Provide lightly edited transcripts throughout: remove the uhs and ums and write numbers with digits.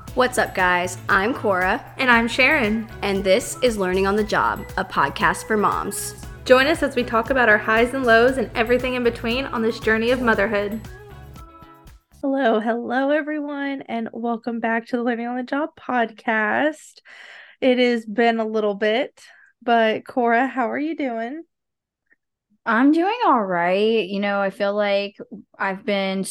What's up, guys? I'm Cora, And I'm Sharon. and this is Learning on the Job, a podcast for moms. Join us as we talk about our highs and lows and everything in between on this journey of motherhood. Hello, everyone, and welcome back to the Learning on the Job podcast. It has been a little bit, but Cora, how are you doing? I'm doing all right. I feel like I've been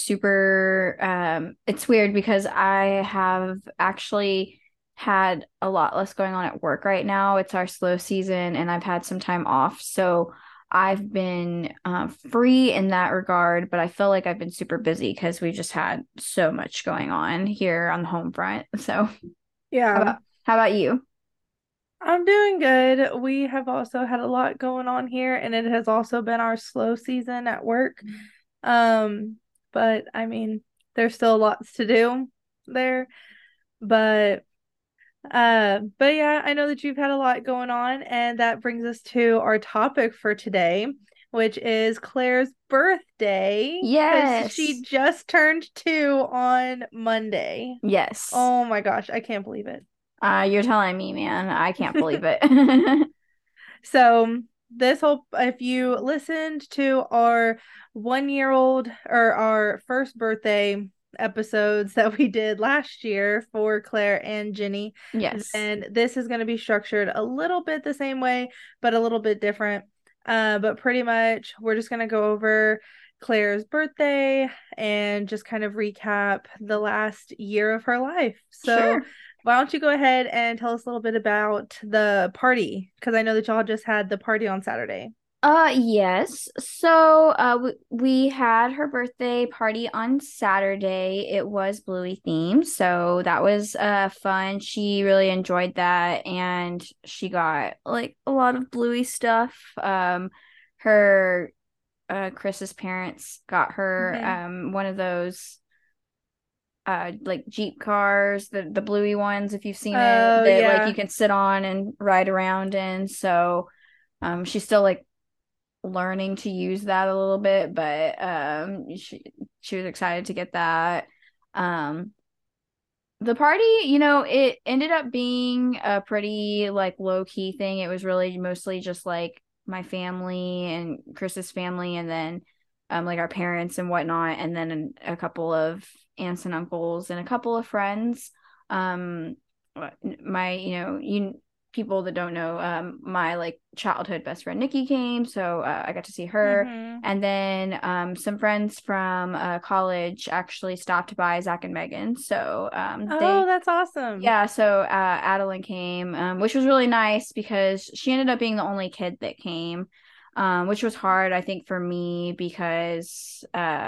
it's weird because I have actually had a lot less going on at work right now. It's our slow season and I've had some time off. So I've been free in that regard, but I feel like I've been super busy because we just had so much going on here on the home front. So how Yeah, about you? I'm doing good. We have also had a lot going on here, and it has also been our slow season at work. Um, but I mean, there's still lots to do there. But yeah, I know that you've had a lot going on, and that brings us to our topic for today, which is Claire's birthday, because she Yes. just turned 2 on Monday. Yes. Oh my gosh, I can't believe it. You're telling me, man. I can't believe it. So if you listened to our 1-year-old or our first birthday episodes that we did last year for Claire and Jenny, Yes. then this is going to be structured a little bit the same way, but a little bit different. But pretty much we're just going to go over Claire's birthday and just kind of recap the last year of her life. So Sure. why don't you go ahead and tell us a little bit about the party? Because I know that y'all just had the party on Saturday. Yes. So, we had her birthday party on Saturday. It was Bluey themed, so that was fun. She really enjoyed that, and she got like a lot of Bluey stuff. Her Chris's parents got her Mm-hmm. one of those like Jeep cars, the bluey ones, if you've seen it, Oh, that like you yeah. can sit on and ride around in. So she's still like learning to use that a little bit, but she was excited to get that. Um the party, it ended up being a pretty like low key thing. It was really mostly just like my family and Chris's family, and then like our parents and whatnot, and then a couple of aunts and uncles and a couple of friends. Um, my you people that don't know, my like childhood best friend Nikki came, so I got to see her, Mm-hmm. and then some friends from college actually stopped by, Zach and Megan. So Oh, they that's awesome. yeah, so Adeline came, which was really nice because she ended up being the only kid that came, which was hard, I think, for me because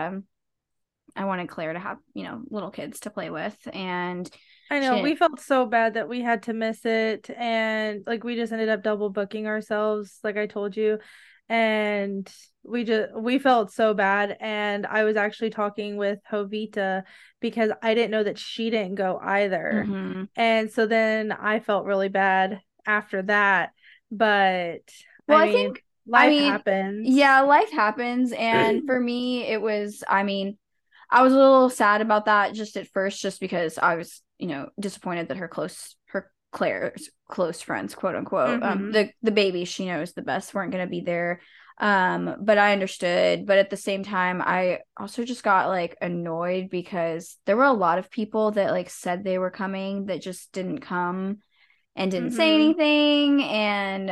I wanted Claire to have, little kids to play with. And I she know didn't. we felt so bad that we had to miss it, and like we just ended up double booking ourselves, like I told you, and we felt so bad. And I was actually talking with Jovita because I didn't know that she didn't go either, Mhm. and so then I felt really bad after that. But Well, I I mean, think, I life mean, happens. yeah, life happens. And for me, it was, I mean, I was a little sad about that just at first, just because I was, disappointed that her Claire's close friends, quote unquote, Mm-hmm. the babies she knows the best weren't going to be there. But I understood. But at the same time, I also just got like annoyed because there were a lot of people that like said they were coming that just didn't come and didn't say Mm-hmm. anything, and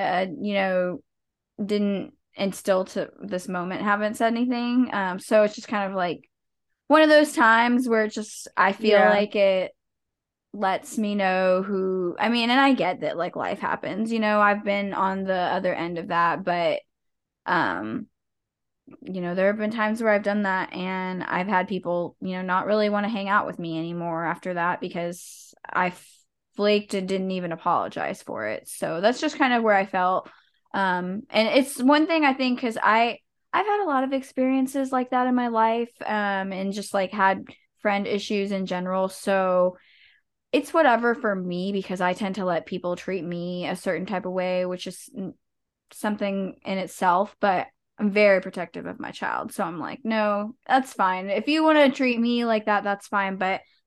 didn't, and still to this moment haven't said anything. So it's just kind of like one of those times where it's just I feel Yeah. like it lets me know who, I mean, and I get that like life happens, I've been on the other end of that, but um there have been times where I've done that and I've had people, not really want to hang out with me anymore after that because I flaked and didn't even apologize for it. So that's just kind of where I felt. And it's one thing I think because I've had a lot of experiences like that in my life, and just like had friend issues in general. So it's whatever for me because I tend to let people treat me a certain type of way, which is something in itself, but I'm very protective of my child. So I'm like, no, that's fine. If you want to treat me like that, that's fine. But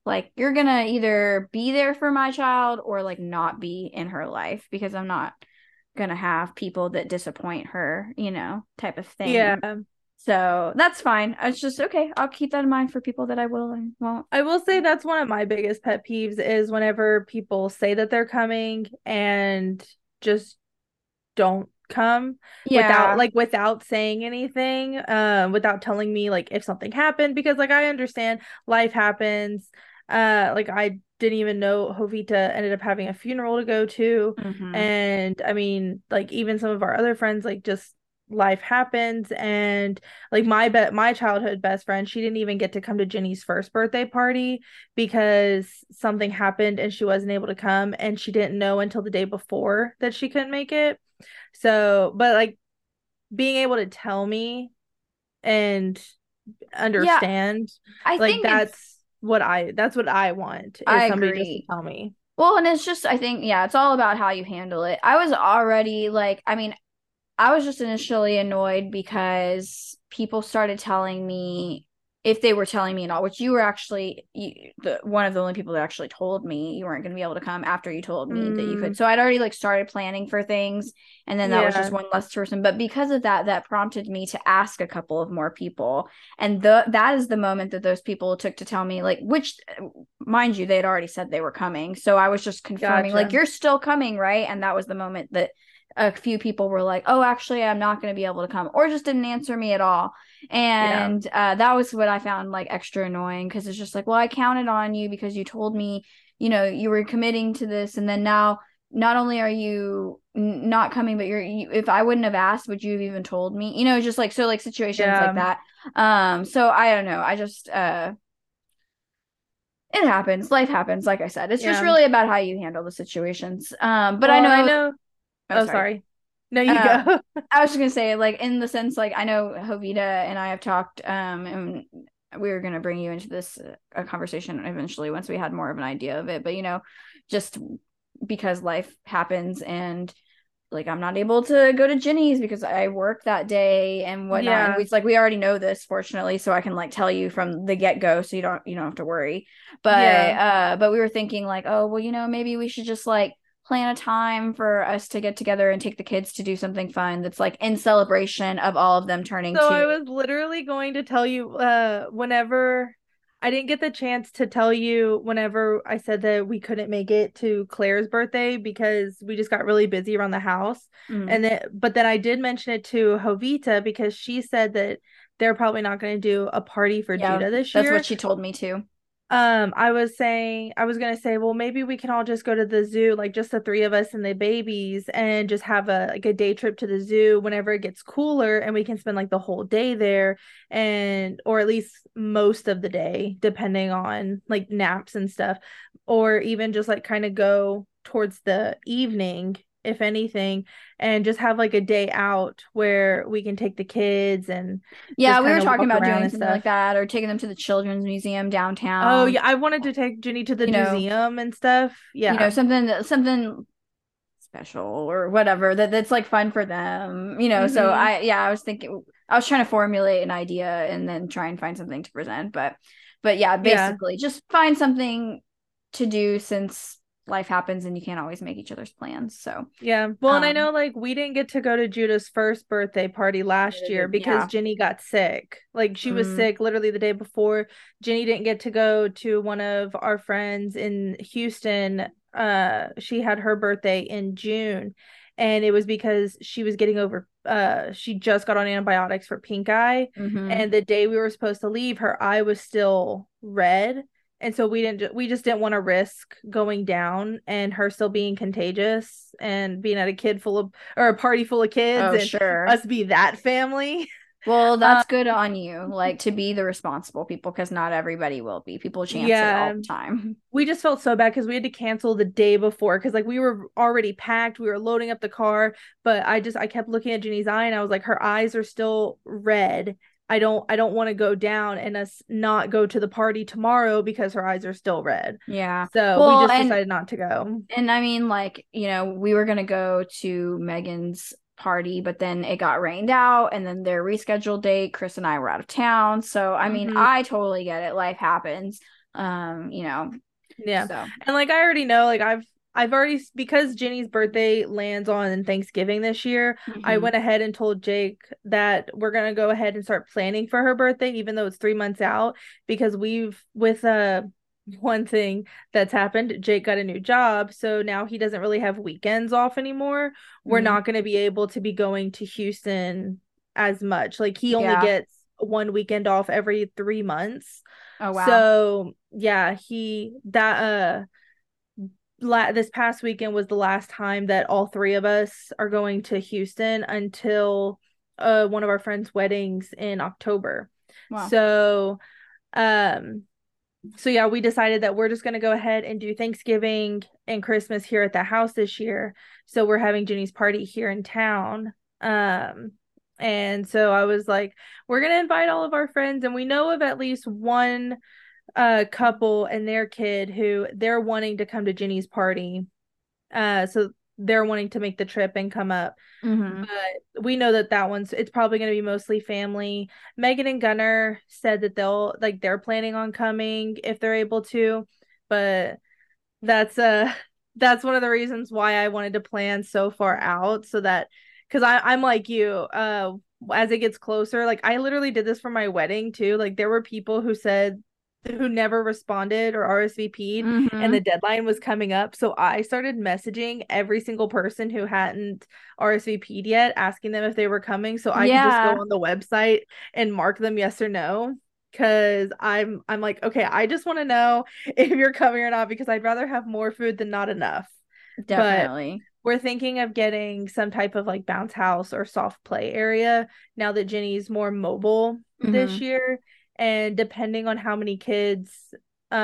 like, you're gonna either be there for my child or like not be in her life, because I'm not gonna have people that disappoint her, type of thing. Yeah. So that's fine. It's just okay. I'll keep that in mind for people that I will and won't. I will say that's one of my biggest pet peeves is whenever people say that they're coming and just don't come Yeah. without saying anything, without telling me like if something happened, because like I understand life happens. Like I didn't even know Jovita ended up having a funeral to go to. Mm-hmm. And I mean, like even some of our other friends, like just life happens. And like my childhood best friend, she didn't even get to come to Jenny's first birthday party because something happened and she wasn't able to come, and she didn't know until the day before that she couldn't make it. So, but like being able to tell me and Yeah, understand, I like think that's what I want, I is somebody just to agree. tell me. Well, and it's just, I think, yeah, it's all about how you handle it. I was already like, I mean, I was just initially annoyed because people started telling me, if they were telling me at all, which you were actually one of the only people that actually told me you weren't going to be able to come after you told me that you could. So I'd already like started planning for things, and then that was just Yeah. one less person. But because of that, that prompted me to ask a couple of more people, and that is the moment that those people took to tell me, like, which, mind you, they had already said they were coming. So I was just confirming, like, Gotcha. you're still coming, right? And that was the moment that a few people were like, oh, actually, I'm not going to be able to come, or just didn't answer me at all. Yeah. And that was what I found like extra annoying, because it's just like, well, I counted on you because you told me, you were committing to this. And then now, not only are you not coming, but if I wouldn't have asked, would you have even told me? Just like, so like situations like Yeah. that. So I don't know. I just, it happens. Life happens. Like I said, it's just Yeah. really about how you handle the situations. But I Well, and I know, know. oh, Oh, sorry. sorry. No, you Um, go. I was just gonna say, like, in the sense, like, I know Jovita and I have talked, and we were gonna bring you into this conversation eventually once we had more of an idea of it. But just because life happens, and like I'm not able to go to Ginny's because I work that day and whatnot, and Yeah. we like we already know this, fortunately, so I can like tell you from the get go, so you don't have to worry. Yeah. But we were thinking like, oh well, maybe we should just like plan a time for us to get together and take the kids to do something fun that's like in celebration of all of them turning So two. I was literally going to tell you, whenever I didn't get the chance to tell you whenever I said that we couldn't make it to Claire's birthday because we just got really busy around the house. Mm. But then I did mention it to Jovita because she said that they're probably not going to do a party for Yeah, Judah this that's what year. she told me too. I was gonna say, well, maybe we can all just go to the zoo, like just the three of us and the babies, and just have a day trip to the zoo whenever it gets cooler, and we can spend like the whole day there, and or at least most of the day, depending on like naps and stuff, or even just like kind of go towards the evening, if anything, and just have like a day out where we can take the kids and just Yeah, we kind were of talking walk about around doing and something like stuff. that, or taking them to the children's museum Oh downtown. yeah, I wanted to take Ginny to the You know, museum and stuff. Yeah. something special or whatever that's like fun for them. So Mm-hmm. I was thinking, I was trying to formulate an idea and then try and find something to present. But yeah, Yeah. basically just find something to do, since life happens and you can't always make each other's plans. So Yeah. Well, and I um know like we didn't get to go to Judah's first birthday party last year because yeah. Ginny got sick. Like she was Mm, sick literally the day before. Ginny didn't get to go to one of our friends in Houston. She had her birthday in June, and it was because she was getting over she just got on antibiotics for pink eye, mm-hmm. and the day we were supposed to leave, her eye was still red. And so we just didn't want to risk going down and her still being contagious and being at a party full of kids Oh, and sure. us be that family. Well, Um, that's good on you, like, to be the responsible people, because not everybody will be. People chance it yeah, all the time. we just felt so bad because we had to cancel the day before because like we were already packed, we were loading up the car, but I kept looking at Jenny's eye and I was like, her eyes are still red. I don't want to go down and us not go to the party tomorrow because her eyes are still red. Yeah. So we Well, just and decided not to go. I mean, like, we were gonna go to Megan's party, but then it got rained out, and then their rescheduled date, Chris and I were out of town. So I mean, Hmm. I totally get it. Life happens. Yeah. So And like I already know, like I've already, because Ginny's birthday lands on Thanksgiving this year, I mhm. went ahead and told Jake that we're gonna go ahead and start planning for her birthday, even though it's 3 months out, because with one thing that's happened, Jake got a new job, so now he doesn't really have weekends off anymore. We're Mhm. not gonna be able to be going to Houston as much. Like he only Yeah. gets one weekend off every 3 months. Oh wow. So yeah, he that this past weekend was the last time that all three of us are going to Houston until one of our friends' weddings in October. Wow. So um so yeah, we decided that we're just going to go ahead and do Thanksgiving and Christmas here at the house this year. So we're having Ginny's party here in town. And so I was like, we're going to invite all of our friends, and we know of at least one couple and their kid who they're wanting to come to Ginny's party. So they're wanting to make the trip and come up. Mhm. But we know that it's probably going to be mostly family. Megan and Gunnar said that they're planning on coming if they're able to, but that's that's one of the reasons why I wanted to plan so far out, so that because I'm like you, as it gets closer, like I literally did this for my wedding too. Like there were people who never responded or RSVP'd, and the Mhm. deadline was coming up. So I started messaging every single person who hadn't RSVP'd yet, asking them if they were coming, so I could just go Yeah, on the website and mark them yes or no. Cause I'm like, okay, I just want to know if you're coming or not, because I'd rather have more food than not enough. But definitely. we're thinking of getting some type of like bounce house or soft play area now that Jenny's more mobile this Mhm. year. And depending on how many kids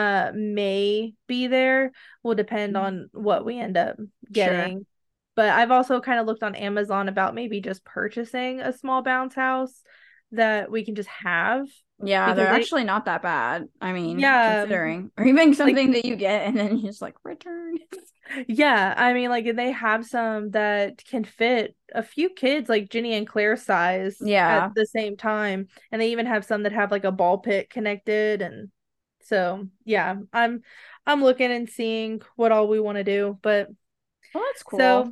may be there will depend on what we end up Sure. getting. But I've also kind of looked on Amazon about maybe just purchasing a small bounce house that we can just have, Yeah, they're because they actually not that bad. I mean, yeah, considering, or even like something that you get and then you just like return. yeah, I mean, like they have some that can fit a few kids, like Ginny and Claire's size at Yeah. the same time, and they even have some that have like a ball pit connected, and so yeah, I'm looking and seeing what all we want to do, but Well, that's cool. so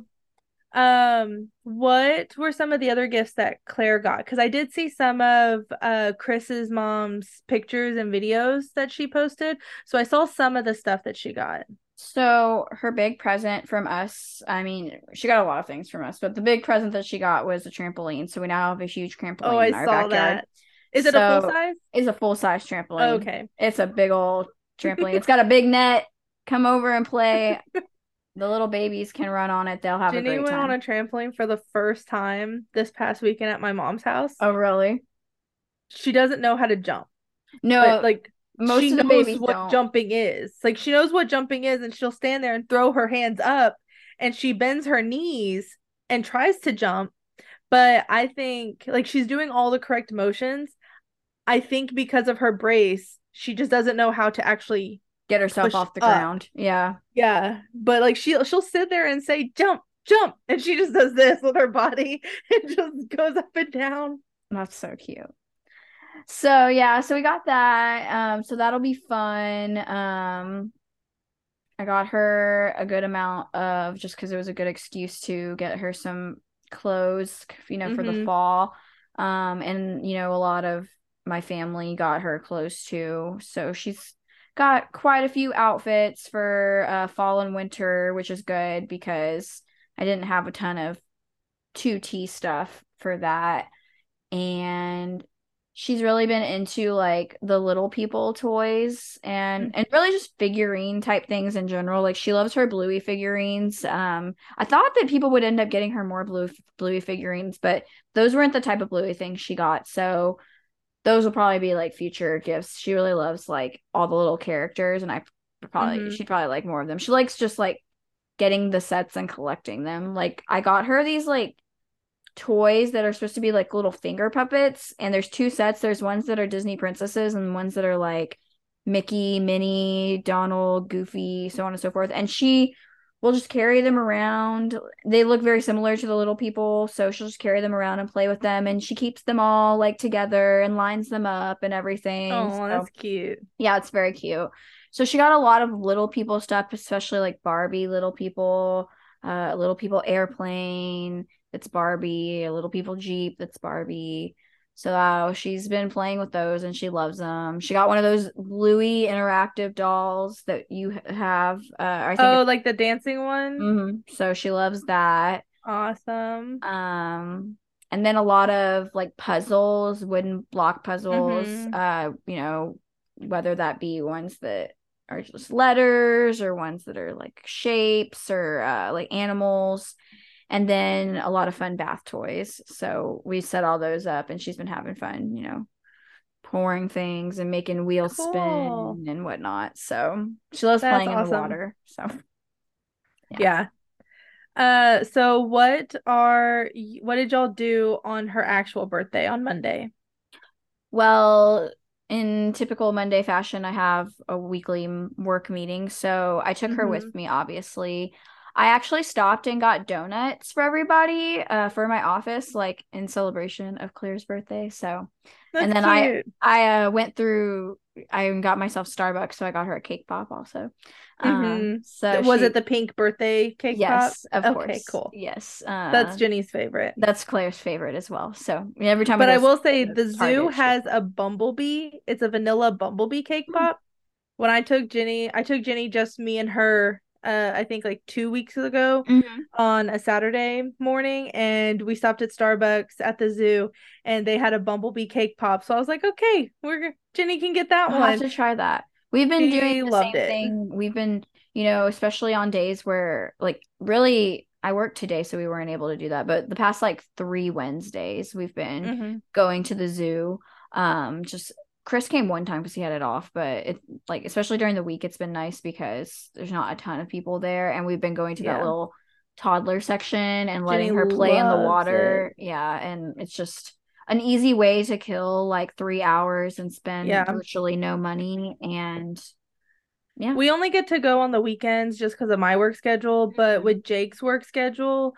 what were some of the other gifts that Claire got? Because I did see some of Chris's mom's pictures and videos that she posted, so I saw some of the stuff that she got. So her big present from us, I mean, she got a lot of things from us, but the big present that she got was a trampoline. So we now have a huge Oh, trampoline I in our saw backyard. that. Is it a full So size? it's a full-size trampoline. Okay. It's a big old trampoline. It's got a big net. Come over and play. The little babies can run on it. They'll have a Ginny great went on a time. trampoline for the first time this past weekend at my mom's house. Oh, really? She doesn't know how to jump, but No, like most she of the knows babies what don't. jumping is. Like she knows what jumping is, and she'll stand there and throw her hands up, and she bends her knees and tries to jump. But I think like she's doing all the correct motions. I think because of her brace, she just doesn't know how to actually Get herself push off the up. ground. Yeah, Yeah, but like she'll sit there and say jump, jump, and she just does this with her body and just goes up and down. that's so cute. So yeah, so we got that. So that'll be fun. I got her a good amount of just because it was a good excuse to get her some clothes, for the Mm-hmm. fall. And a lot of my family got her clothes too. So she's got quite a few outfits for fall and winter, which is good because I didn't have a ton of 2T stuff for that. And she's really been into like the little people toys and really just figurine type things in general. Like she loves her Bluey figurines. I thought that people would end up getting her more Bluey figurines, but those weren't the type of Bluey things she got. So those will probably be like future gifts. She really loves like all the little characters, and Mm-hmm. she'd probably like more of them. She likes just like getting the sets and collecting them. Like I got her these like toys that are supposed to be like little finger puppets, and there's two sets. There's ones that are Disney princesses and ones that are like Mickey, Minnie, Donald, Goofy, so on and so forth. And she we'll just carry them around. They look very similar to the little people, so she'll just carry them around and play with them, and she keeps them all like together and lines them up and everything. Oh, So that's cute. yeah, it's very cute. So she got a lot of little people stuff, especially like Barbie little people airplane that's Barbie, a little people Jeep that's Barbie. So she's been playing with those and she loves them. She got one of those Bluey interactive dolls that you have. I think Oh, it's like the dancing one? so she loves that. Awesome. And then a lot of like puzzles, wooden block puzzles, Mm-hmm. whether that be ones that are just letters or ones that are like shapes or like animals, and then a lot of fun bath toys. So we set all those up and she's been having fun, pouring things and making wheels Cool. spin and whatnot. So she loves That's playing in the awesome. water. So yeah. Yeah. So what did y'all do on her actual birthday on Monday? Well, in typical Monday fashion, I have a weekly work meeting. So I took her Mm-hmm. with me, obviously. I actually stopped and got donuts for everybody for my office, like in celebration of Claire's birthday. So, and That's then cute. I went through, I got myself Starbucks, so I got her a cake pop also. So Was it she, the pink birthday cake pop? yes, of Okay, course. cool. Yes. That's Jenny's favorite. That's Claire's favorite as well. So every time I But go I to will say the zoo Target, she gets has a bumblebee. It's a vanilla bumblebee cake it. pop. When I took Jenny, just me and her, I think like 2 weeks ago Mhm. on a Saturday morning, and we stopped at Starbucks at the zoo, and they had a bumblebee cake pop. So I was like, okay, Jenny can get that I'll have one. to try that. We've been doing She the loved same it. thing. We've been, especially on days where like really I worked today, so we weren't able to do that. But the past like 3 Wednesdays, we've been Hmm. going to the zoo. Just Chris came one time because he had it off, but it like especially during the week, it's been nice because there's not a ton of people there, and we've been going to that Yeah, little toddler section and Jenny letting her play in the loves it. water. Yeah, and it's just an easy way to kill like 3 hours and spend Yeah. virtually no money. And yeah. We only get to go on the weekends just because of my work schedule, but Mhm. with Jake's work schedule,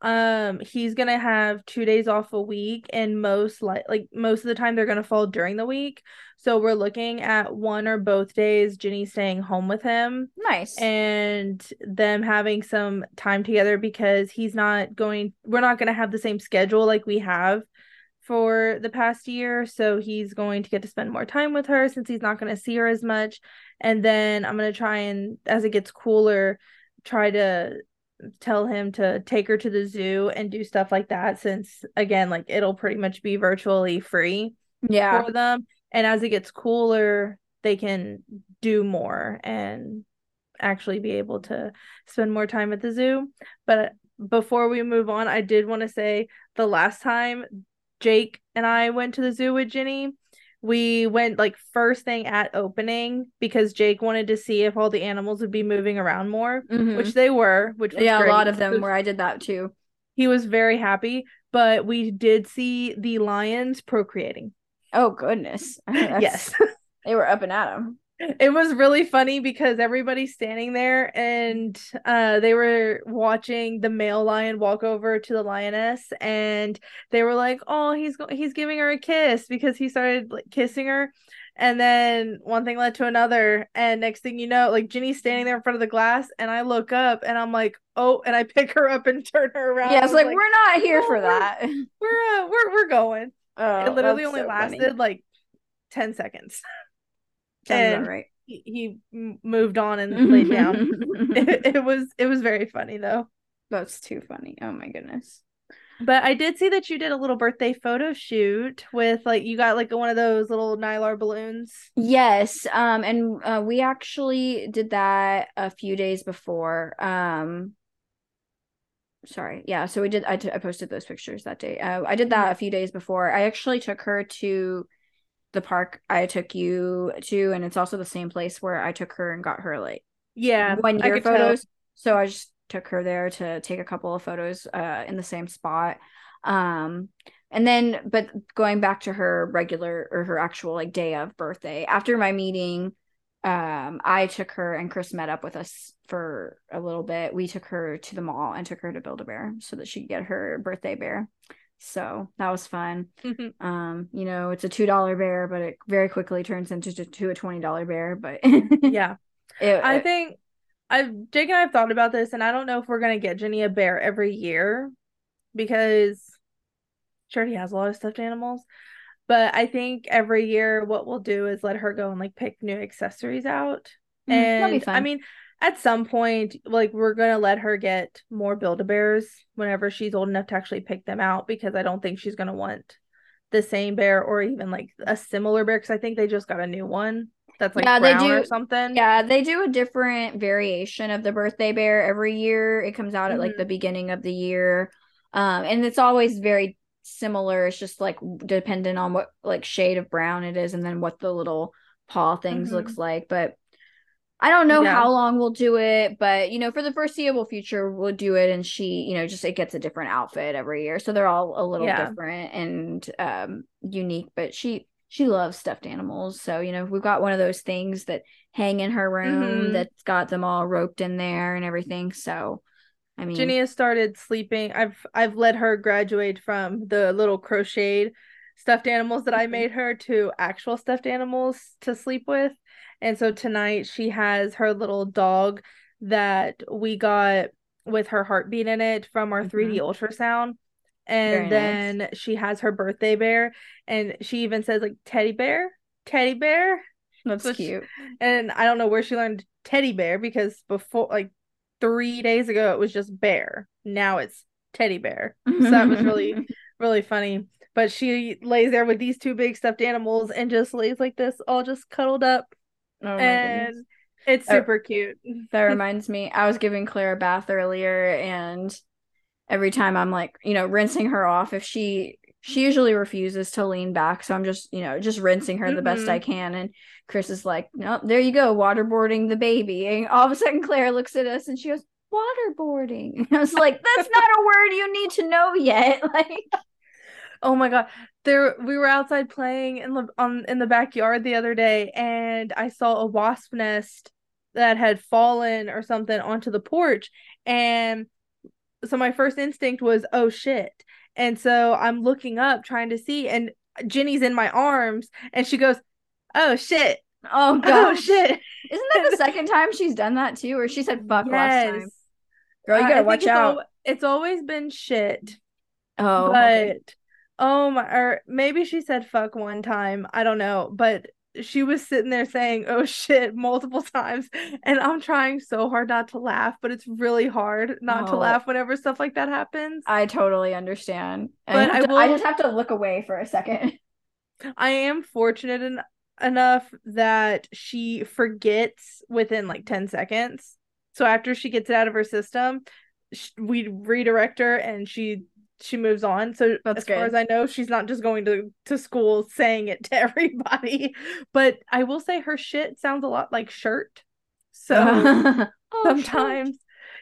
he's gonna have 2 days off a week, and most of the time they're gonna fall during the week. So we're looking at one or both days Jenny staying home with him Nice. and them having some time together because we're not gonna have the same schedule like we have for the past year. So he's going to get to spend more time with her since he's not going to see her as much. And then I'm going to try and, as it gets cooler, try to tell him to take her to the zoo and do stuff like that since, again, like it'll pretty much be virtually free Yeah. for them. And as it gets cooler, they can do more and actually be able to spend more time at the zoo. But before we move on, I did want to say the last time Jake and I went to the zoo with Jenny, we went like first thing at opening because Jake wanted to see if all the animals would be moving around more, which Hmm. they were, which was Yeah, a lot great. of them where I did that too. He was very happy, but we did see the lions procreating. Oh goodness. That's Yes. they were up and at them. It was really funny because everybody's standing there and they were watching the male lion walk over to the lioness and they were like, "Oh, he's giving her a kiss," because he started like kissing her. And then one thing led to another, and next thing you know, like Ginny's standing there in front of the glass and I look up and I'm like, "Oh," and I pick her up and turn her around. Yeah, I it's was like like, we're not here "Oh, for that. we're going." It Oh, literally that's only so funny. lasted like 10 seconds. Sounds about And right. he moved on and laid down. It was very funny though. That's too funny. Oh my goodness. But I did see that you did a little birthday photo shoot with like you got like one of those little Nylar balloons. Yes, and we actually did that a few days before. Sorry, yeah. So we did. I posted those pictures that day. I did that Mhm. a few days before. I actually took her to the park I took you to, and it's also the same place where I took her and got her like Yeah, one I year could tell. photos. So I just took her there to take a couple of photos in the same spot. Um and then but going back to her regular or her actual like day of birthday, after my meeting, I took her, and Chris met up with us for a little bit. We took her to the mall and took her to Build-A-Bear so that she could get her birthday bear. So that was fun. You know, it's a $2 bear, but it very quickly turns into a $20 bear. But yeah, I think Jake and I have thought about this, and I don't know if we're gonna get Jenny a bear every year because she already has a lot of stuffed animals. But I think every year what we'll do is let her go and like pick new accessories out. that'll be And fun. I mean, at some point, like we're gonna let her get more Build-A-Bears whenever she's old enough to actually pick them out, because I don't think she's gonna want the same bear or even like a similar bear, because I think they just got a new one that's like They brown do. or something. Yeah, they do a different variation of the birthday bear every year. It comes out at like the beginning of the year. And it's always very similar. It's just like dependent on what like shade of brown it is and then what the little paw things looks like. But I don't know how long we'll do it, but you know, for the foreseeable future, we'll do it. And she, you know, just it gets a different outfit every year, so they're all a little different and unique. But she loves stuffed animals, so you know, we've got one of those things that hang in her room that's got them all roped in there and everything. So, I mean, Jenny has started sleeping. I've let her graduate from the little crocheted stuffed animals that I made her to actual stuffed animals to sleep with. And so tonight she has her little dog that we got with her heartbeat in it from our 3D ultrasound. And then she has her birthday bear, and she even says like teddy bear. That's cute. And I don't know where she learned teddy bear, because before, like 3 days ago, it was just bear. Now it's teddy bear. So that was really, really funny. But she lays there with these two big stuffed animals and just lays like this, all just cuddled up. Oh my goodness. It's super cute. That reminds me, I was giving Claire a bath earlier, and every time I'm like, you know, rinsing her off, if she usually refuses to lean back, so I'm just, you know, just rinsing her the best I can. And Chris is like, nope, there you go, waterboarding the baby. And all of a sudden Claire looks at us and she goes, waterboarding. And I was like, that's not a word you need to know yet. Like, oh my God. We were outside playing in the backyard the other day, and I saw a wasp nest that had fallen or something onto the porch. And so my first instinct was, oh shit. And so I'm looking up trying to see, and Jenny's in my arms, and she goes, oh shit. Oh gosh. Oh shit. Isn't that the second time she's done that too? Or she said fuck last time? Girl, you gotta watch out. It's always been shit. Oh, but okay. Oh my, or maybe she said fuck one time. I don't know, but she was sitting there saying, oh shit, multiple times. And I'm trying so hard not to laugh, but it's really hard not to laugh whenever stuff like that happens. I totally understand. But I just have to look away for a second. I am fortunate enough that she forgets within like 10 seconds. So after she gets it out of her system, we redirect her and she moves on. So as far as I know, she's not just going to school saying it to everybody. But I will say her shit sounds a lot like shirt. So sometimes,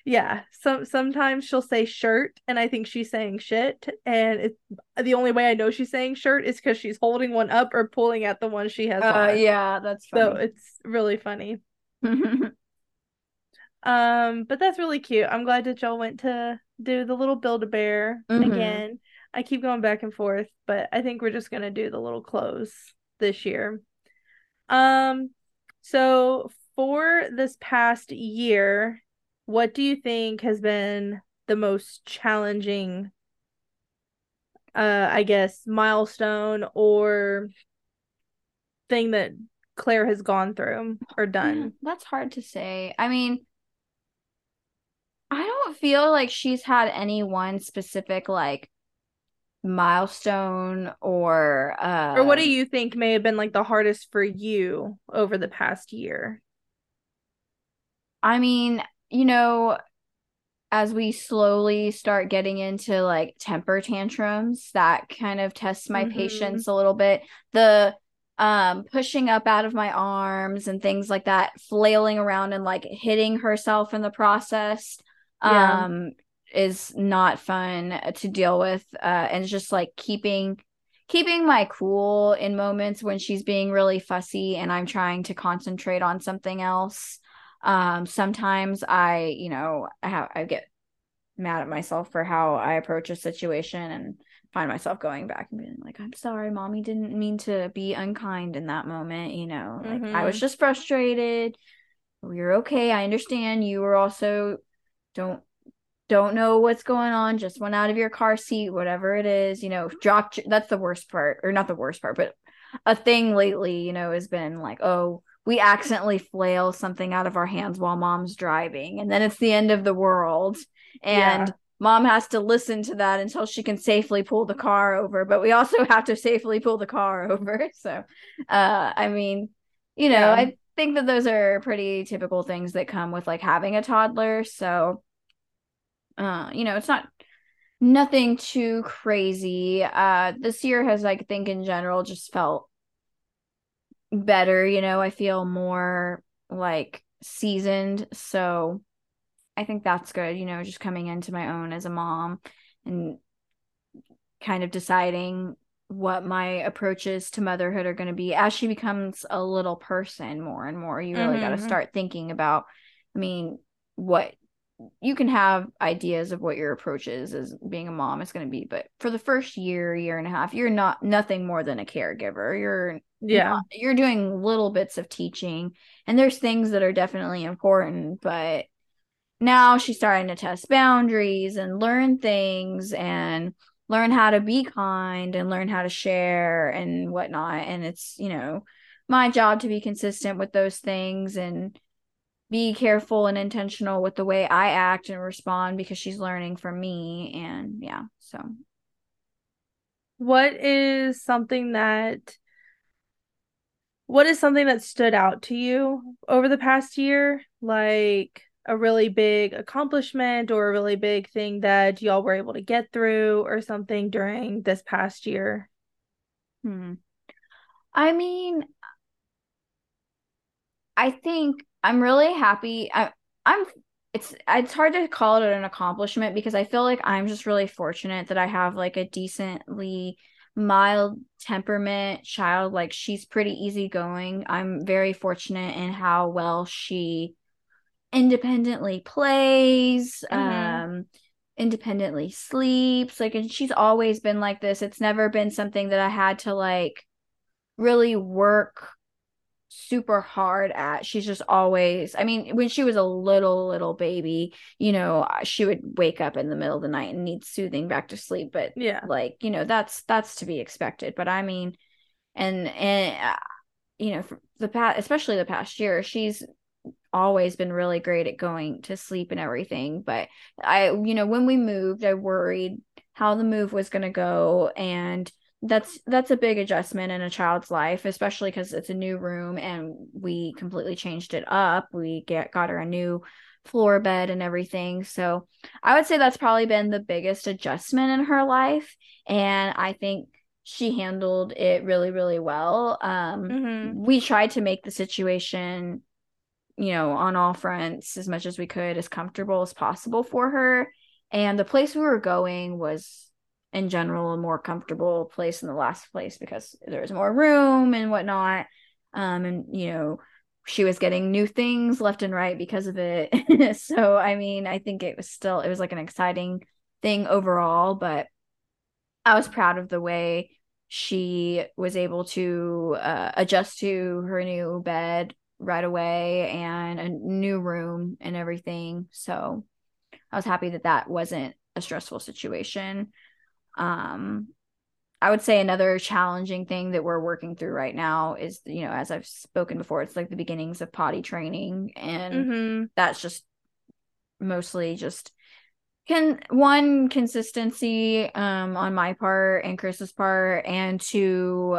sometimes she'll say shirt, and I think she's saying shit. And the only way I know she's saying shirt is because she's holding one up or pulling at the one she has on. Yeah, that's funny. So it's really funny. But that's really cute. I'm glad that y'all went to do the little Build-A-Bear again. I keep going back and forth, but I think we're just gonna do the little clothes this year. So for this past year, what do you think has been the most challenging, I guess, milestone or thing that Claire has gone through or done? That's hard to say. I mean, I don't feel like she's had any one specific like milestone or what do you think may have been like the hardest for you over the past year? I mean, you know, as we slowly start getting into like temper tantrums, that kind of tests my patience a little bit. The pushing up out of my arms and things like that, flailing around and like hitting herself in the process is not fun to deal with, and just like keeping keeping my cool in moments when she's being really fussy and I'm trying to concentrate on something else. Sometimes I get mad at myself for how I approach a situation and find myself going back and being like, I'm sorry, mommy didn't mean to be unkind in that moment. Like I was just frustrated. You're okay. I understand. You were also don't know what's going on, just went out of your car seat, whatever it is, dropped. That's the worst part, or not the worst part, but a thing lately, has been like, oh, we accidentally flail something out of our hands while mom's driving, and then it's the end of the world. And mom has to listen to that until she can safely pull the car over, but we also have to safely pull the car over. So, I mean, I think that those are pretty typical things that come with like having a toddler. So, it's not nothing too crazy. This year has, I think in general, just felt better. I feel more like seasoned. So I think that's good, just coming into my own as a mom and kind of deciding what my approaches to motherhood are going to be as she becomes a little person more and more. You really got to start thinking about, what you can have ideas of what your approach is as being a mom is going to be, but for the first year and a half, you're nothing more than a caregiver. You're doing little bits of teaching, and there's things that are definitely important, but now she's starting to test boundaries and learn things and learn how to be kind and learn how to share and whatnot. And it's, my job to be consistent with those things and be careful and intentional with the way I act and respond because she's learning from me. And so. What is something that stood out to you over the past year? Like a really big accomplishment or a really big thing that y'all were able to get through or something during this past year? I think I'm really happy. It's hard to call it an accomplishment because I feel like I'm just really fortunate that I have like a decently mild temperament child. Like she's pretty easygoing. I'm very fortunate in how well she independently plays, independently sleeps. Like, and she's always been like this. It's never been something that I had to like really work super hard at. She's just always, when she was a little baby, she would wake up in the middle of the night and need soothing back to sleep, but like, that's to be expected. But and for the past, especially the past year, she's always been really great at going to sleep and everything. But when we moved, I worried how the move was going to go, and that's a big adjustment in a child's life, especially because it's a new room and we completely changed it up. We got her a new floor bed and everything. So I would say that's probably been the biggest adjustment in her life, and I think she handled it really, really well. We tried to make the situation, on all fronts as much as we could, as comfortable as possible for her. And the place we were going was in general a more comfortable place than the last place because there was more room and whatnot. And she was getting new things left and right because of it. So I think it was like an exciting thing overall, but I was proud of the way she was able to adjust to her new bed right away and a new room and everything. So I was happy that wasn't a stressful situation. I would say another challenging thing that we're working through right now is, as I've spoken before, it's like the beginnings of potty training. And that's just mostly just consistency on my part and Chris's part, and two,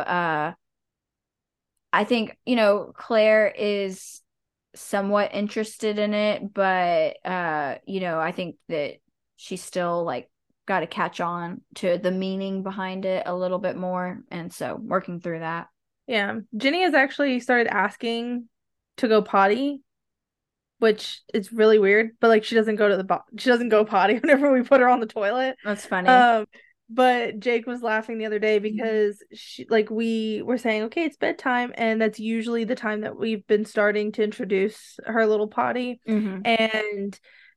I think, Claire is somewhat interested in it, but I think that she's still like got to catch on to the meaning behind it a little bit more, and so working through that. Yeah, Jenny has actually started asking to go potty, which is really weird, but like she doesn't go potty whenever we put her on the toilet. That's funny. But Jake was laughing the other day because we were saying, okay, it's bedtime, and that's usually the time that we've been starting to introduce her little potty. Mm-hmm. And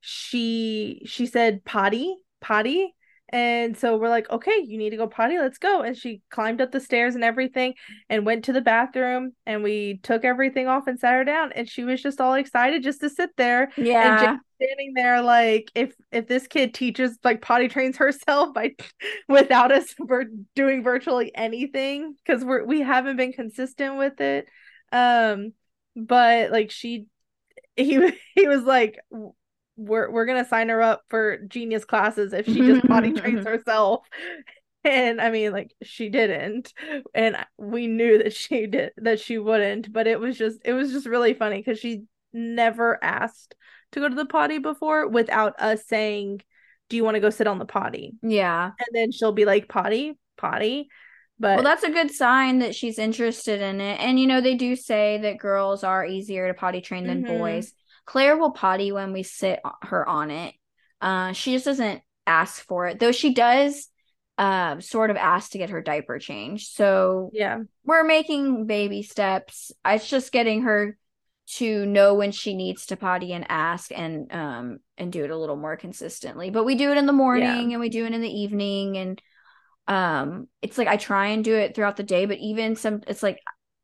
she said potty, potty. And so we're like, okay, you need to go potty, let's go. And she climbed up the stairs and everything and went to the bathroom, and we took everything off and sat her down, and she was just all excited just to sit there. And Jake Yeah. standing there like, if this kid teaches, like, potty trains herself by without us doing virtually anything, because we haven't been consistent with it. But like he was like, we're gonna sign her up for genius classes if she just potty trains herself. And I mean, like, she didn't, and we knew that she wouldn't, but it was just really funny because she never asked to go to the potty before without us saying, do you want to go sit on the potty? Yeah. And then she'll be like, potty, potty. Well, But that's a good sign that she's interested in it. And they do say that girls are easier to potty train than boys. Claire will potty when we sit her on it. She just doesn't ask for it, though she does sort of ask to get her diaper changed. So yeah, we're making baby steps. It's just getting her to know when she needs to potty and ask, and do it a little more consistently. But we do it in the morning and we do it in the evening, and it's like I try and do it throughout the day, but even it's like,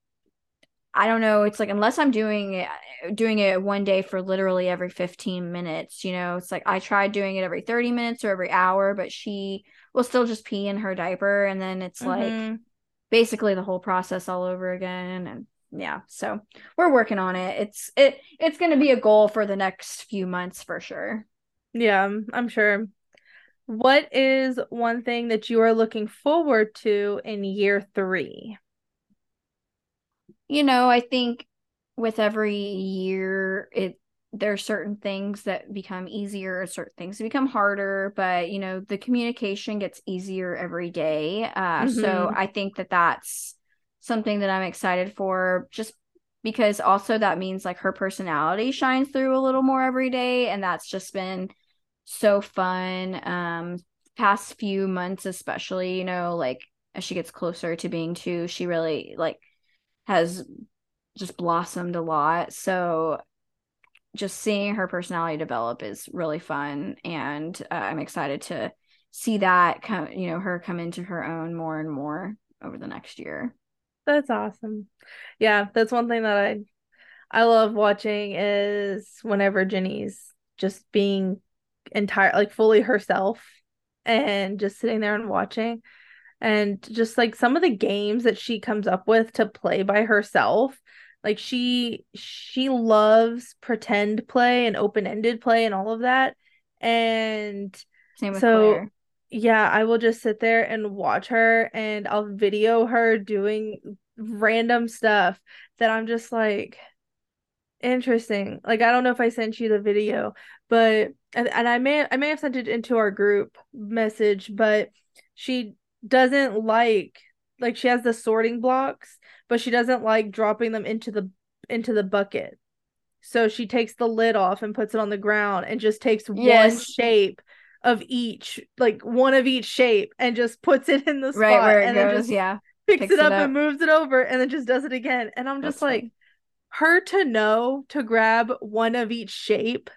I don't know, it's like unless I'm doing it one day for literally every 15 minutes, it's like I tried doing it every 30 minutes or every hour, but she will still just pee in her diaper, and then it's like basically the whole process all over again. And yeah, so we're working on it. It's going to be a goal for the next few months for sure. Yeah, I'm sure. What is one thing that you are looking forward to in year 3? I think with every year, there's certain things that become easier, certain things that become harder, but the communication gets easier every day. So I think that that's something that I'm excited for, just because also that means like her personality shines through a little more every day, and that's just been so fun. Past few months especially, like as she gets closer to being 2, she really like has just blossomed a lot. So just seeing her personality develop is really fun, and I'm excited to see that her come into her own more and more over the next year. That's awesome. Yeah, that's one thing that I love watching, is whenever Jenny's just being like fully herself and just sitting there and watching, and just like some of the games that she comes up with to play by herself. Like she loves pretend play and open-ended play and all of that. And Same with so Claire. yeah, I will just sit there and watch her, and I'll video her doing random stuff that I'm just like, interesting. Like, I don't know if I sent you the video, but and I may have sent it into our group message, but she doesn't like she has the sorting blocks, but she doesn't like dropping them into the bucket. So she takes the lid off and puts it on the ground and just takes one shape of each, like one of each shape, and just puts it in the Right spot, where it and then goes. just Yeah. picks it up and moves it over, and then just does it again. And I'm just That's like, fun. her to know to grab one of each shape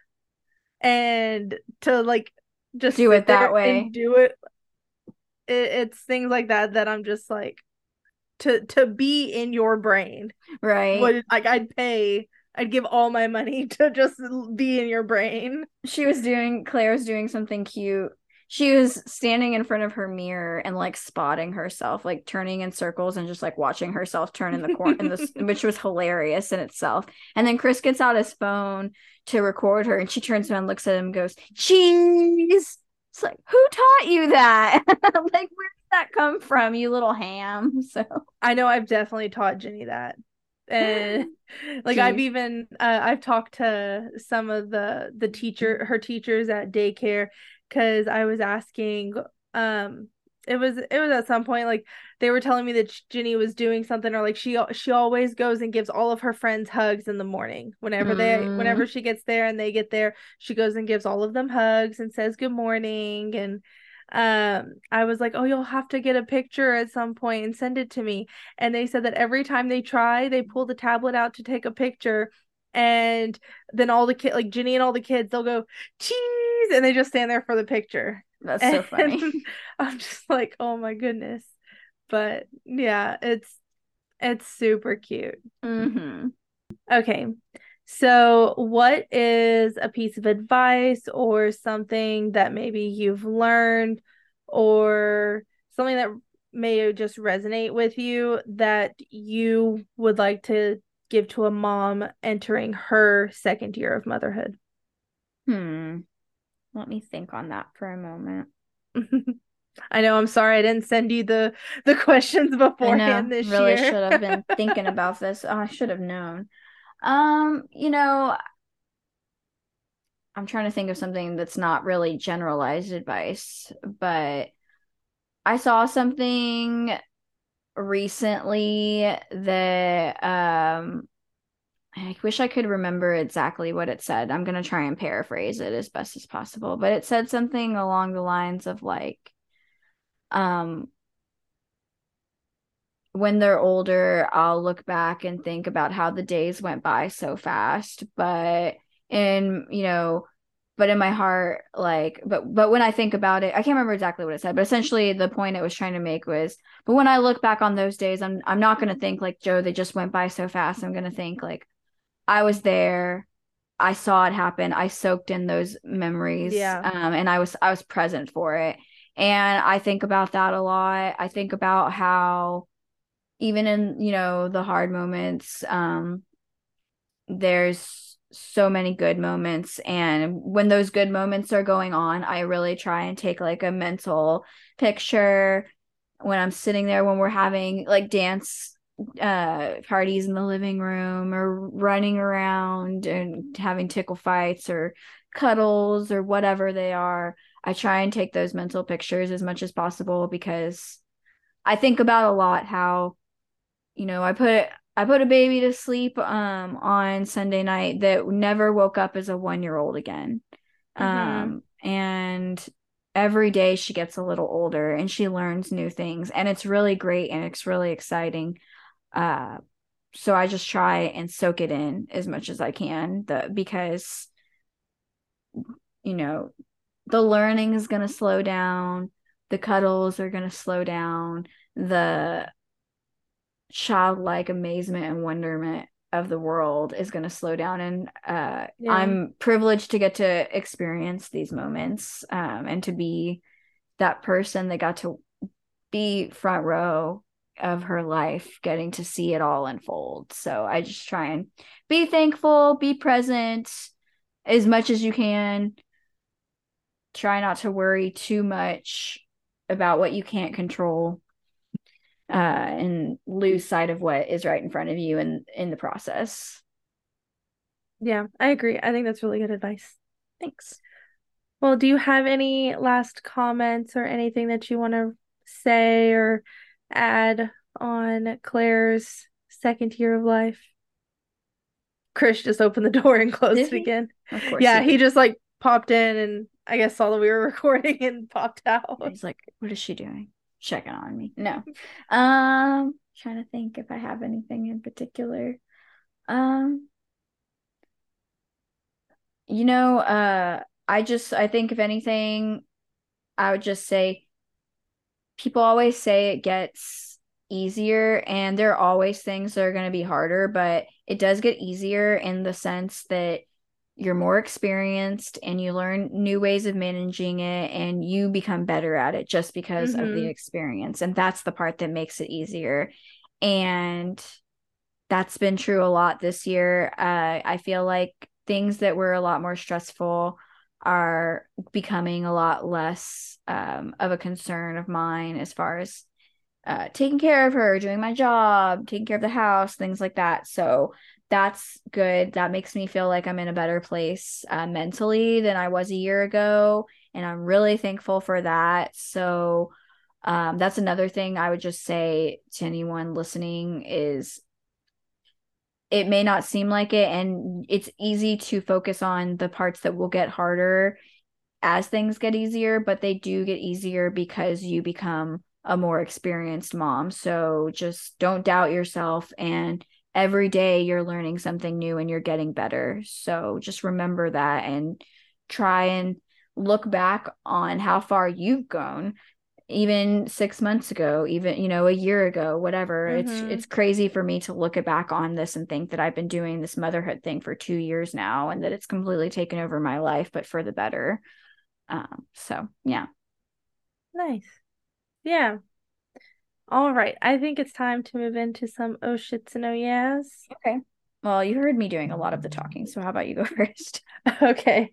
and to like just Do sit it that there way. and do it. It's things like that I'm just like, to be in your brain. Right. Like, I'd give all my money to just be in your brain. Claire was doing something cute. She was standing in front of her mirror and like spotting herself, like turning in circles and just like watching herself turn in the corner, which was hilarious in itself. And then Chris gets out his phone to record her, and she turns around, looks at him, and goes, "Cheese." It's like, who taught you that? Like, where did that come from, you little ham? So I know I've definitely taught Jenny that. And like, I've talked to some of her teachers at daycare, because I was asking, it was at some point, like, they were telling me that Jenny was doing something, or like she always goes and gives all of her friends hugs in the morning whenever she gets there and they get there. She goes and gives all of them hugs and says good morning. And I was like, oh, you'll have to get a picture at some point and send it to me. And they said that every time they try, they pull the tablet out to take a picture. And then all the kids, like Jenny and all the kids, they'll go, cheese, and they just stand there for the picture. That's so And funny. I'm just like, oh my goodness. But yeah, it's super cute. Mm-hmm. Okay. So, what is a piece of advice or something that maybe you've learned or something that may just resonate with you that you would like to give to a mom entering her second year of motherhood? Let me think on that for a moment. I know, I'm sorry I didn't send you the questions I know, beforehand this really year. should have been thinking about this. Oh, I should have known. I'm trying to think of something that's not really generalized advice, but I saw something recently that I wish I could remember exactly what it said. I'm going to try and paraphrase it as best as possible, but it said something along the lines of like um when they're older, I'll look back and think about how the days went by so fast, in, but in my heart, like, but when I think about it, I can't remember exactly what it said, but essentially the point it was trying to make was, but when I look back on those days, I'm not going to think like, Joe, they just went by so fast. I'm going to think like, I was there. I saw it happen. I soaked in those memories, Yeah. and I was present for it. And I think about that a lot. I think about how even in, the hard moments, there's so many good moments. And when those good moments are going on, I really try and take like a mental picture when I'm sitting there, when we're having like dance parties in the living room or running around and having tickle fights or cuddles or whatever they are. I try and take those mental pictures as much as possible because I think about a lot how, I put a baby to sleep on Sunday night that never woke up as a 1-year old again. Mm-hmm. And every day she gets a little older and she learns new things, and it's really great and it's really exciting. Uh, so I just try and soak it in as much as I can, because you know the learning is going to slow down, the cuddles are going to slow down, the childlike amazement and wonderment of the world is going to slow down. And Yeah. I'm privileged to get to experience these moments, and to be that person that got to be front row of her life, getting to see it all unfold. So I just try and be thankful, be present as much as you can. Try not to worry too much about what you can't control, and lose sight of what is right in front of you in the process. Yeah, I agree. I think that's really good advice. Thanks. Well, do you have any last comments or anything that you want to say or add on Claire's second year of life? Chris just opened the door and closed Did it he? again. Of course Yeah, he he did. just like popped in and I guess saw that we were recording and popped out. He's like, what is she doing? Checking on me. No. Trying to think if I have anything in particular. Um, I think if anything, I would just say people always say it gets easier, and there are always things that are going to be harder, but it does get easier in the sense that you're more experienced and you learn new ways of managing it and you become better at it just because of the experience. And that's the part that makes it easier. And that's been true a lot this year. I feel like things that were a lot more stressful are becoming a lot less of a concern of mine, as far as taking care of her, doing my job, taking care of the house, things like that. So that's good. That makes me feel like I'm in a better place mentally than I was a year ago. And I'm really thankful for that. So that's another thing I would just say to anyone listening is, it may not seem like it, and it's easy to focus on the parts that will get harder as things get easier, but they do get easier because you become a more experienced mom. So just don't doubt yourself, and every day you're learning something new and you're getting better. So just remember that and try and look back on how far you've grown, even 6 months ago, even, a year ago, whatever. It's crazy for me to look back on this and think that I've been doing this motherhood thing for 2 years now and that it's completely taken over my life, but for the better. So yeah. Nice. Yeah. All right. I think it's time to move into some oh shits and oh yeahs. Okay. Well, you heard me doing a lot of the talking, so how about you go first? Okay.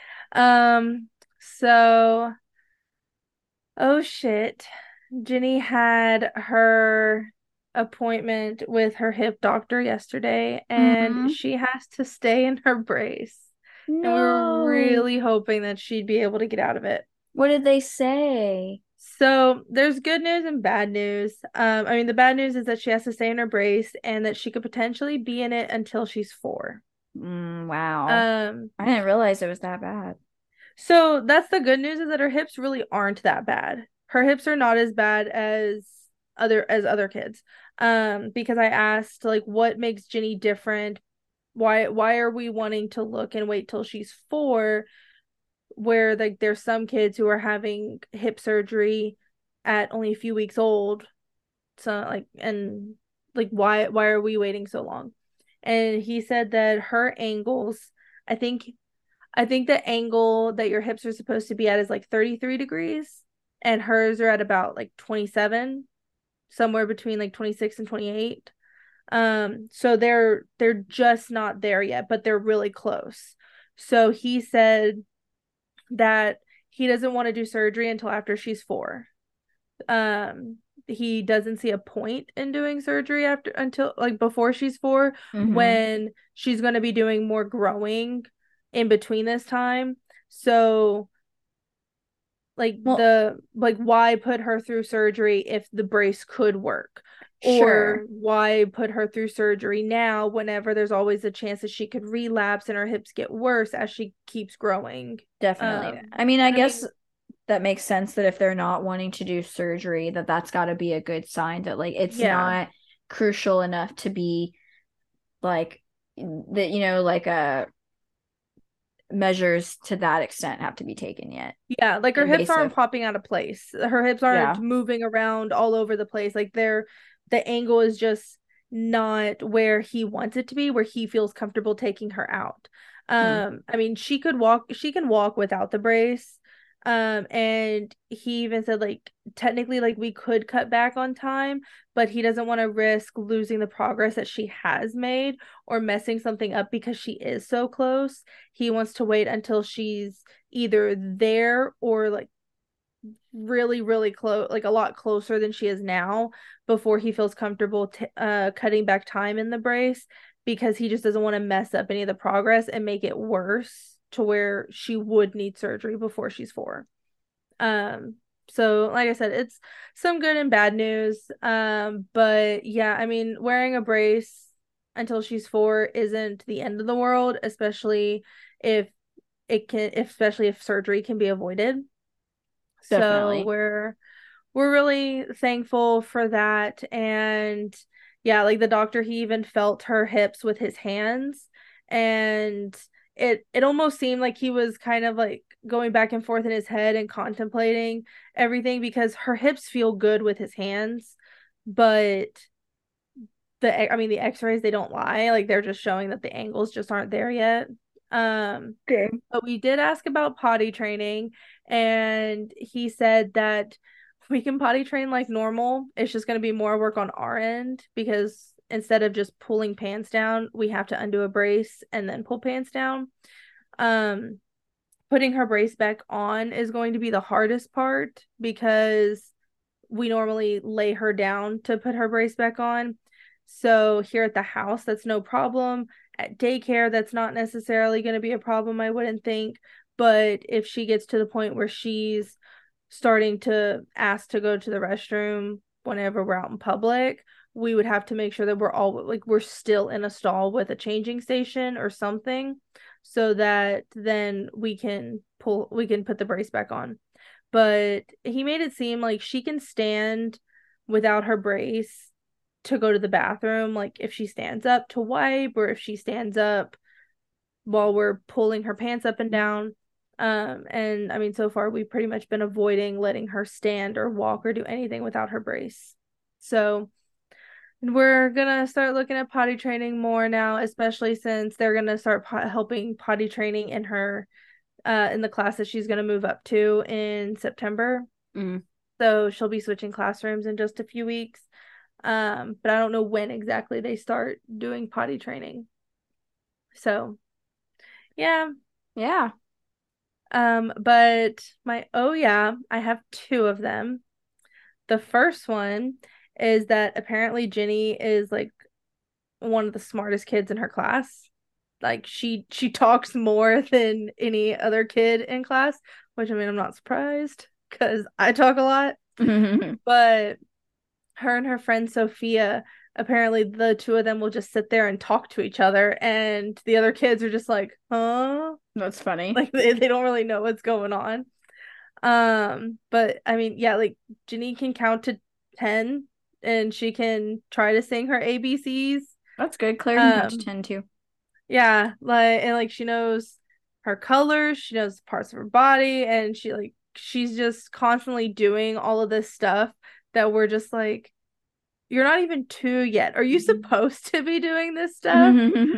So oh shit. Jenny had her appointment with her hip doctor yesterday, and Mm-hmm. she has to stay in her brace. And we were No. really hoping that she'd be able to get out of it. What did they say? So there's good news and bad news. I mean, the bad news is that she has to stay in her brace and that she could potentially be in it until she's 4. Wow. Um, I didn't realize it was that bad. so that's the good news, is that her hips really aren't that bad. Her hips are not as bad as other kids. Because I asked like what makes Ginny different? Why are we wanting to look and wait till she's 4, where like there's some kids who are having hip surgery at only a few weeks old. So like, and like why are we waiting so long? And he said that her angles, I think I think the angle that your hips are supposed to be at is like 33 degrees, and hers are at about like 27, somewhere between like 26 and 28. So they're just not there yet, but they're really close. So he said that he doesn't want to do surgery until after she's 4. Um, he doesn't see a point in doing surgery until like before she's 4, Mm-hmm. when she's going to be doing more growing in between this time. So Well, why put her through surgery if the brace could work? sure. Or why put her through surgery now whenever there's always a chance that she could relapse and her hips get worse as she keeps growing? Definitely. I mean, I And I guess mean, that makes sense that if they're not wanting to do surgery, that's got to be a good sign that like it's yeah. not crucial enough to be like that, like measures to that extent have to be taken yet. Yeah, like her hips aren't Invasive. popping out of place. Her hips aren't Yeah. moving around all over the place. Like the angle is just not where he wants it to be, where he feels comfortable taking her out. Hmm. I mean, she can walk without the brace. And he even said like technically like we could cut back on time, but he doesn't want to risk losing the progress that she has made or messing something up because she is so close. He wants to wait until she's either there or like really really close, like a lot closer than she is now, before he feels comfortable cutting back time in the brace, because he just doesn't want to mess up any of the progress and make it worse to where she would need surgery before she's 4. um so like I said, it's some good and bad news. But yeah, I mean, wearing a brace until she's 4 isn't the end of the world, especially if especially if surgery can be avoided. So Definitely. we're really thankful for that. And yeah, like the doctor, he even felt her hips with his hands, and it almost seemed like he was kind of like going back and forth in his head and contemplating everything, because her hips feel good with his hands, but the x-rays, they don't lie, like they're just showing that the angles just aren't there yet. um Okay. but we did ask about potty training, and he said that we can potty train like normal. It's just going to be more work on our end, because instead of just pulling pants down, we have to undo a brace and then pull pants down. Um, Putting her brace back on is going to be the hardest part, because we normally lay her down to put her brace back on. So here at the house, that's no problem. At daycare, that's not necessarily going to be a problem, I wouldn't think. But if she gets to the point where she's starting to ask to go to the restroom whenever we're out in public, we would have to make sure that we're still in a stall with a changing station or something, so that then we can put the brace back on. But he made it seem like she can stand without her brace to go to the bathroom, like if she stands up to wipe, or if she stands up while we're pulling her pants up and down. And I mean, so far we've pretty much been avoiding letting her stand or walk or do anything without her brace. So we're gonna start looking at potty training more now, especially since they're gonna start helping potty training in her in the class that she's gonna move up to in September. So she'll be switching classrooms in just a few weeks. But I don't know when exactly they start doing potty training. So yeah. Yeah. But my I have two of them. The first one is that apparently Ginny is like one of the smartest kids in her class. Like she talks more than any other kid in class, which I mean I'm not surprised because I talk a lot. But her and her friend Sophia, apparently the two of them will just sit there and talk to each other, and the other kids are just like, huh? That's funny. Like they don't really know what's going on. But I mean, yeah, like Ginny can count to 10 and she can try to sing her ABCs. That's good. Claire can count to 10 too. Yeah, like she knows her colors, she knows parts of her body, and she's just constantly doing all of this stuff that we're just like, you're not even 2 yet. Are you supposed to be doing this stuff?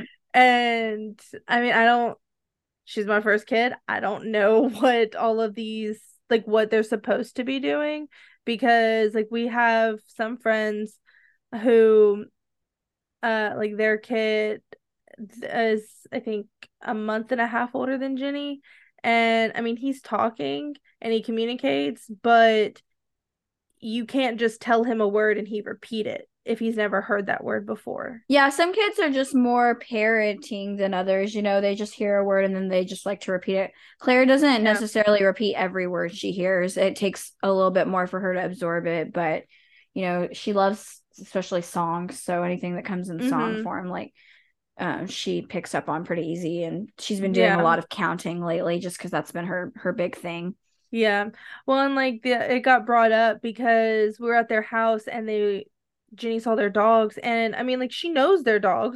And I mean, she's my first kid. I don't know what all of these, like what they're supposed to be doing, because like we have some friends who like their kid is I think a month and a half older than Ginny, and I mean he's talking and he communicates, but you can't just tell him a word and he repeat it if he's never heard that word before. Yeah, some kids are just more parroting than others. You know, they just hear a word and then they just like to repeat it. Claire doesn't necessarily repeat every word she hears. It takes a little bit more for her to absorb it, but you know, she loves especially songs. So anything that comes in song form, like she picks up on pretty easy, and she's been doing a lot of counting lately just because that's been her big thing. Yeah. Well, and like it got brought up because we were at their house and Ginny saw their dogs, and I mean like she knows their dogs.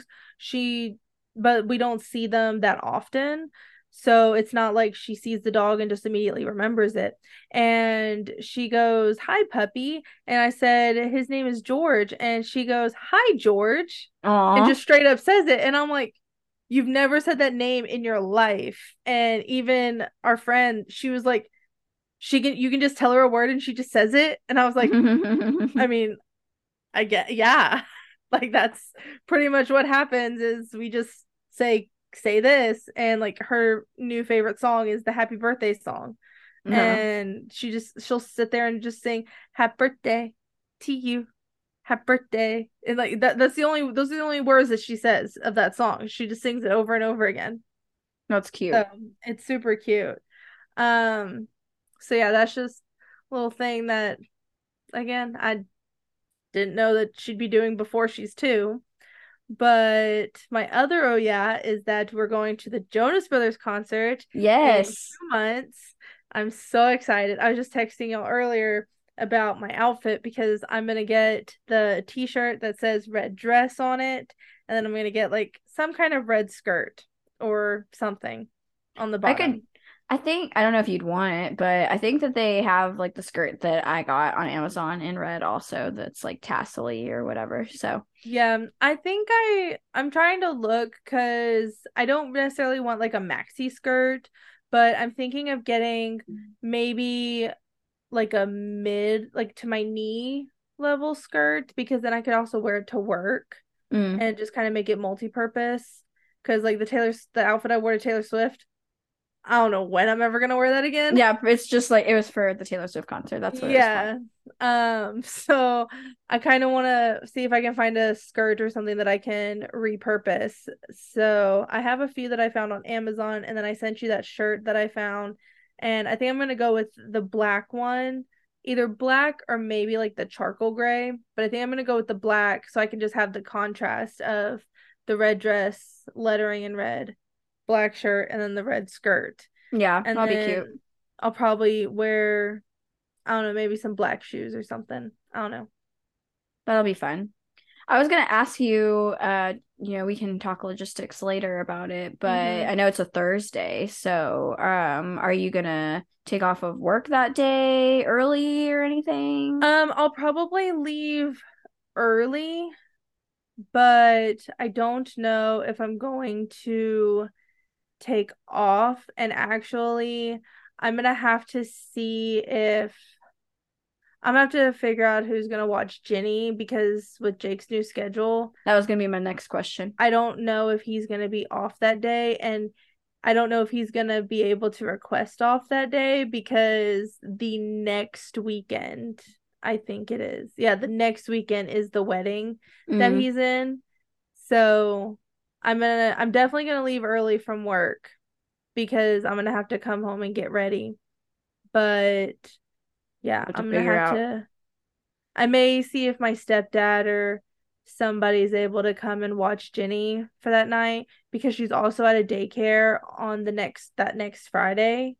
But we don't see them that often. So it's not like she sees the dog and just immediately remembers it. And she goes, "Hi, puppy." And I said, "His name is George." And she goes, "Hi, George." Aww. And just straight up says it. And I'm like, you've never said that name in your life. And even our friend, she was like, you can just tell her a word and she just says it. And I was like, I mean, I get, yeah. Like that's pretty much what happens is we just say this, and like her new favorite song is the happy birthday song. And she'll sit there and just sing happy birthday to you, happy birthday. And like those are the only words that she says of that song. She just sings it over and over again. That's cute. So it's super cute. So yeah, that's just a little thing that again I didn't know that she'd be doing before she's 2. But my other is that we're going to the Jonas Brothers concert in 2 months. I'm so excited. I was just texting y'all earlier about my outfit because I'm gonna get the t-shirt that says red dress on it, and then I'm gonna get like some kind of red skirt or something on the bottom. I don't know if you'd want it, but I think that they have like the skirt that I got on Amazon in red also that's like tassel-y or whatever. So yeah, I think I'm trying to look because I don't necessarily want like a maxi skirt, but I'm thinking of getting maybe like a mid, like to my knee level skirt, because then I could also wear it to work and just kind of make it multi-purpose. Because like the outfit I wore to Taylor Swift, I don't know when I'm ever gonna wear that again. Yeah, it's just like it was for the Taylor Swift concert. That's what it was for. So I kind of want to see if I can find a skirt or something that I can repurpose. So I have a few that I found on Amazon, and then I sent you that shirt that I found, and I think I'm gonna go with the black one, either black or maybe like the charcoal gray, but I think I'm gonna go with the black so I can just have the contrast of the red dress, lettering in red, black shirt, and then the red skirt. Yeah, And that'll be cute. then I'll probably wear, I don't know, maybe some black shoes or something. I don't know. That'll be fun. I was gonna ask you, we can talk logistics later about it, but I know it's a Thursday, so are you gonna take off of work that day early or anything? I'll probably leave early, but I don't know if I'm going to take off. And actually, I'm gonna have to see if I'm gonna have to figure out who's gonna watch Ginny, because with Jake's new schedule, That was gonna be my next question. I don't know if he's gonna be off that day, and I don't know if he's gonna be able to request off that day because the next weekend, I think it is. Yeah, the next weekend is the wedding that Mm. he's in. So I'm definitely gonna leave early from work because I'm gonna have to come home and get ready. But yeah, Have to I'm gonna figure have out. to I may see if my stepdad or somebody's able to come and watch Jenny for that night, because she's also at a daycare on that next Friday.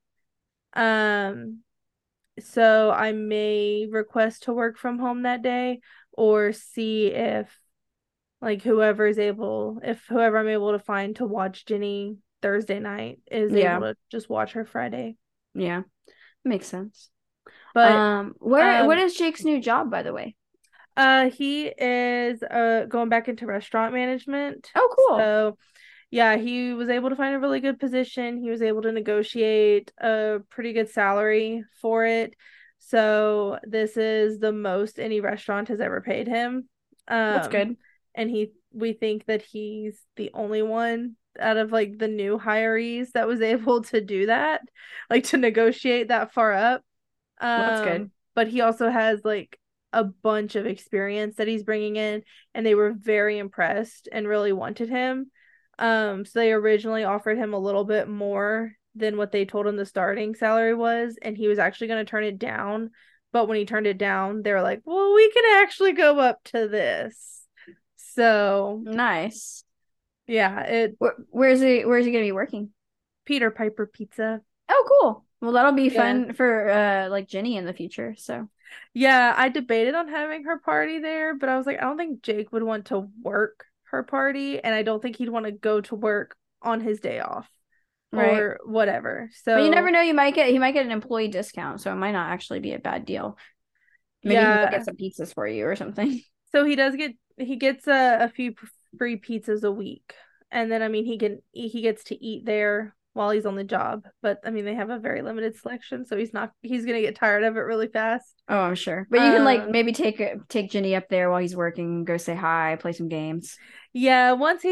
Um, so I may request to work from home that day, or see if like whoever I'm able to find to watch Jenny Thursday night is able Yeah, to just watch her Friday. yeah, makes sense. But What is Jake's new job, by the way? he is going back into restaurant management. Oh, cool. So yeah, he was able to find a really good position. He was able to negotiate a pretty good salary for it. So this is the most any restaurant has ever paid him. That's Um, good. and we think that he's the only one out of like the new hirees that was able to do that, like to negotiate that far up. That's good. But he also has like a bunch of experience that he's bringing in, and they were very impressed and really wanted him. So they originally offered him a little bit more than what they told him the starting salary was, and he was actually going to turn it down. But when he turned it down, they were like, "Well, we can actually go up to this." So Nice. yeah, Where's he gonna be working? Peter Piper Pizza. Oh, cool. Well, that'll be Yeah. fun for like Jenny in the future. So Yeah, I debated on having her party there, but I was like, I don't think Jake would want to work her party, and I don't think he'd want to go to work on his day off right. or whatever. But you never So, know, he might get an employee discount, so it might not actually be a bad deal. Maybe he can go get yeah. some pizzas for you or something. So he gets a few free pizzas a week. And then I mean he gets to eat there while he's on the job. But I mean they have a very limited selection, so he's gonna get tired of it really fast. Oh, I'm sure. But you can like maybe take Jenny up there while he's working, go say hi, play some games. Yeah,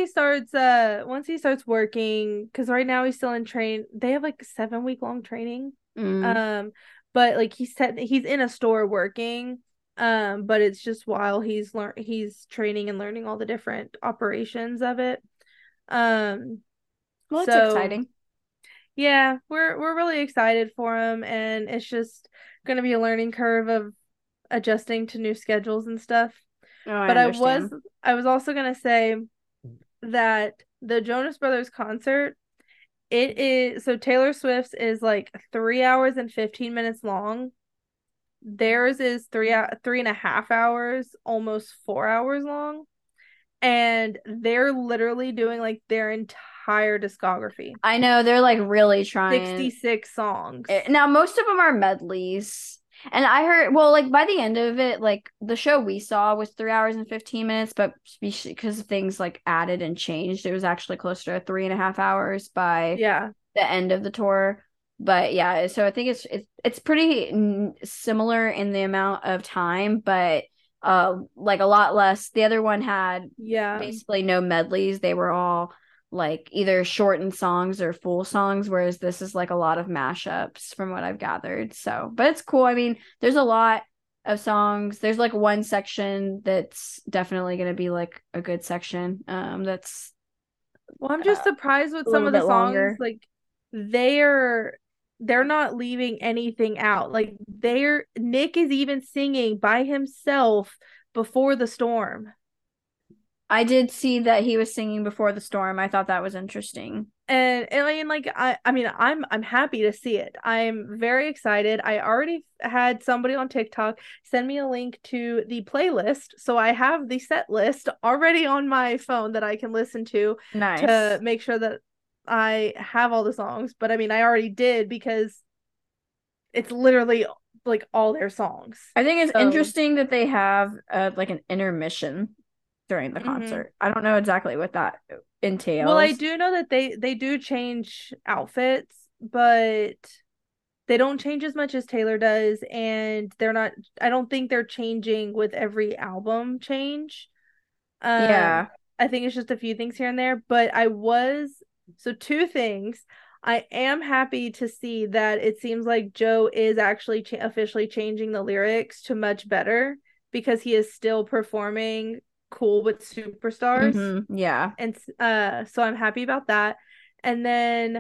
once he starts working, because right now he's still in train. They have like 7 week long training. Mm. Um, but like he said he's in a store working. But it's just while he's training and learning all the different operations of it. Um, Well, that's so exciting. yeah, we're really excited for him, and it's just gonna be a learning curve of adjusting to new schedules and stuff. Oh, I But understand. I was also gonna say that the Jonas Brothers concert, it is so Taylor Swift's is like 3 hours and 15 minutes long. Theirs is 3.5 hours, almost 4 hours long. And they're literally doing like their entire discography. I know they're like really trying. 66 songs. Now, most of them are medleys. And I heard, well, like by the end of it, like the show we saw was 3 hours and 15 minutes, but because of things like added and changed, it was actually closer to 3.5 hours by Yeah. the end of the tour. But yeah, so I think it's pretty similar in the amount of time, but like a lot less. The other one had Yeah. basically no medleys. They were all like either shortened songs or full songs, whereas this is like a lot of mashups from what I've gathered. So, but it's cool. I mean, there's a lot of songs. There's like one section that's definitely going to be like a good section. That's Well, I'm just surprised with a some little of the bit songs. longer. Like they're they're not leaving anything out. Like Nick is even singing by himself Before the Storm. I did see that he was singing Before the Storm. I thought that was interesting. And I mean, like I mean, I'm happy to see it. I'm very excited. I already had somebody on TikTok send me a link to the playlist, so I have the set list already on my phone that I can listen to Nice. make sure that I have all the songs. But I mean, I already did because it's literally like all their songs. I think it's So, interesting that they have like an intermission during the mhm. concert. I don't know exactly what that Well, I entails. do know that they do change outfits, but they don't change as much as Taylor does, and they're not, I don't think they're changing with every album change. Um, Yeah. I think it's just a few things here and there, but so two things. I am happy to see that it seems like Joe is actually officially changing the lyrics to much better because he is still performing Cool with Superstars. Yeah. And so I'm happy about that. And then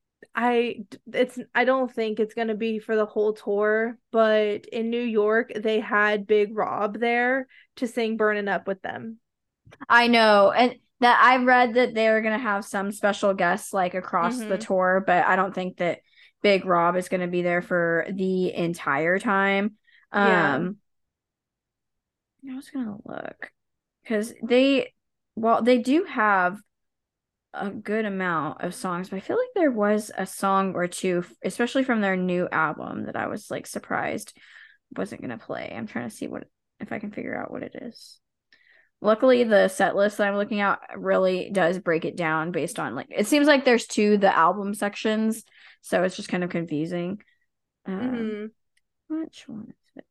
I don't think it's going to be for the whole tour, but in New York they had Big Rob there to sing Burning Up with them. I know. And that I read that they were gonna have some special guests like across the Mm-hmm. tour, but I don't think that Big Rob is gonna be there for the entire time. Yeah. I was gonna look because they do have a good amount of songs, but I feel like there was a song or two, especially from their new album, that I was like surprised wasn't gonna play. I'm trying to see what if I can figure out what it is. Luckily, the set list that I'm looking at really does break it down based on like it seems like there's the album sections, so it's just kind of confusing. Um, Mm-hmm. which one is it?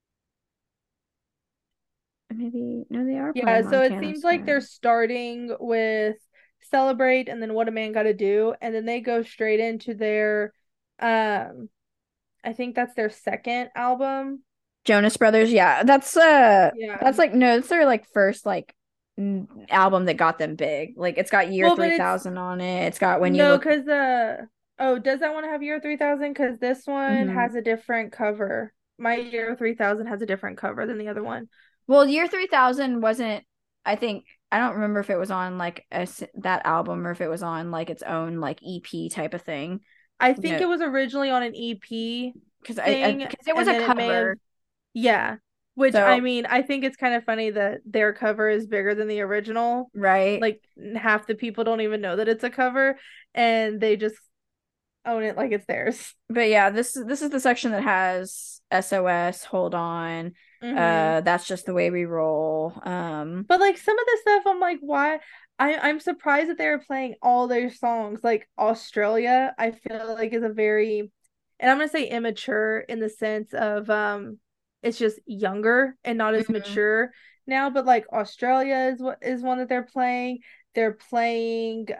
Maybe no, they are Yeah, playing so it Montana seems like Sky. they're starting with Celebrate and then What a Man Gotta Do, and then they go straight into their um I think that's their second album. Jonas Brothers, yeah, Yeah. that's like no, that's their like first like album that got them big. Like it's got Year Well, but it's 3000 on it. It's got When You no, Look. because oh, does that one have Year 3000? Because this one Mhm. has a different cover. My Year 3000 has a different cover than the other one. Well, Year 3000 wasn't, I think, I don't remember if it was on like that album or if it was on like its own like EP type of thing. I You think know, it was originally on an EP because thing, because it was and a then it may have, cover. yeah. Which I So, mean, I think it's kind of funny that their cover is bigger than the original. right. Like half the people don't even know that it's a cover, and they just own it like it's theirs. But yeah, this is the section that has SOS, Hold On. Mm-hmm. That's Just the Way We Roll. But like some of the stuff, I'm like, why? I'm surprised that they were playing all their songs. Like Australia, I feel like is a very, and I'm gonna say immature in the sense of it's just younger and not as Mhm. mature now. But like Australia is one that they're playing. They're playing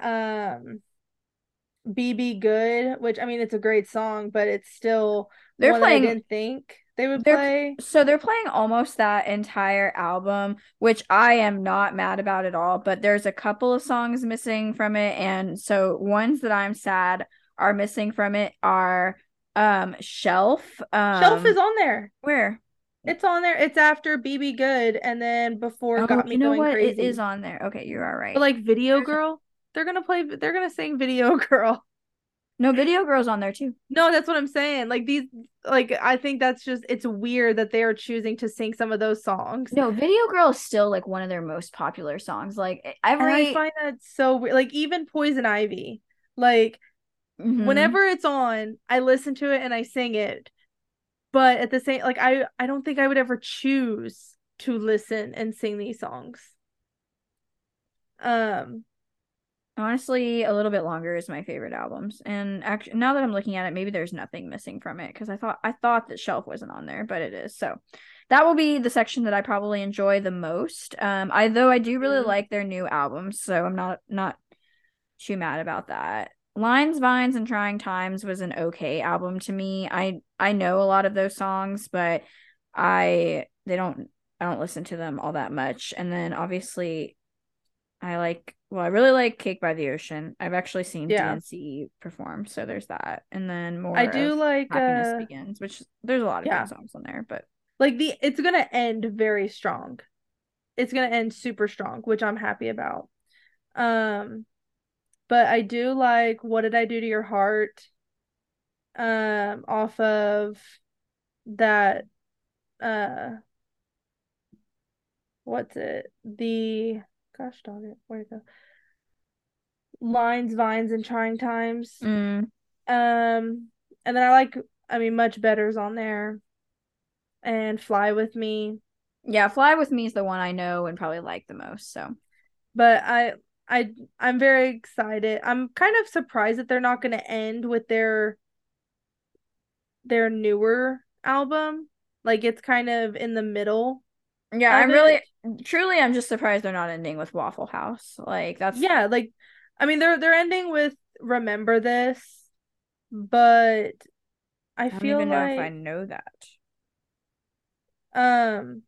BB Good, which I mean it's a great song, but it's still They're one that I playing didn't think they would They're play. so they're playing almost that entire album, which I am not mad about at all, but there's a couple of songs missing from it, and so ones that I'm sad are missing from it are Shelf. Shelf is on there. Where? It's on there. It's after BB Good and then before Oh, Got Me you know Going what? It is Crazy. on there. Okay, you are But right. like Video There's Girl, they're gonna sing Video Girl. no Video Girls on there too. No, that's what I'm saying. Like these like I think that's just it's weird that they are choosing to sing some of those songs. No, Video Girl is still like one of their most popular songs. Like And I every find that so weird. Like even Poison Ivy. Like Mhm. whenever it's on, I listen to it and I sing it. But at the same like I don't think I would ever choose to listen and sing these songs. Um Honestly, A Little Bit Longer is my favorite albums. And actually now that I'm looking at it, maybe there's nothing missing from it because I thought that Shelf wasn't on there, but it is. So that will be the section that I probably enjoy the most. I do really mhm. like their new albums, so I'm not too mad about that. Lines, Vines, and Trying Times was an okay album to me. I know a lot of those songs, but I they don't I don't listen to them all that much. And then obviously I like well, I really like Cake by the Ocean. I've actually seen Yeah. DNC perform, so there's that. And then I more do of like Happiness Begins, which there's a lot of good yeah. songs on there, but Like it's gonna end very strong. It's gonna end super strong, which I'm happy about. Um, but I do like What Did I Do to Your Heart? Off of that what's it? The gosh dog it, where'd it go? Lines, Vines, and Trying Times. mm, And then I mean, Much Better's on there, and Fly With Me. yeah, Fly With Me is the one I know and probably like the most. So But I'm very excited. I'm kind of surprised that they're not going to end with their newer album. Like it's kind of in the middle yeah, of I'm it. really truly I'm just surprised they're not ending with Waffle House. Like that's Yeah, like I mean they're ending with Remember This, but I I don't feel even know if I like know that. um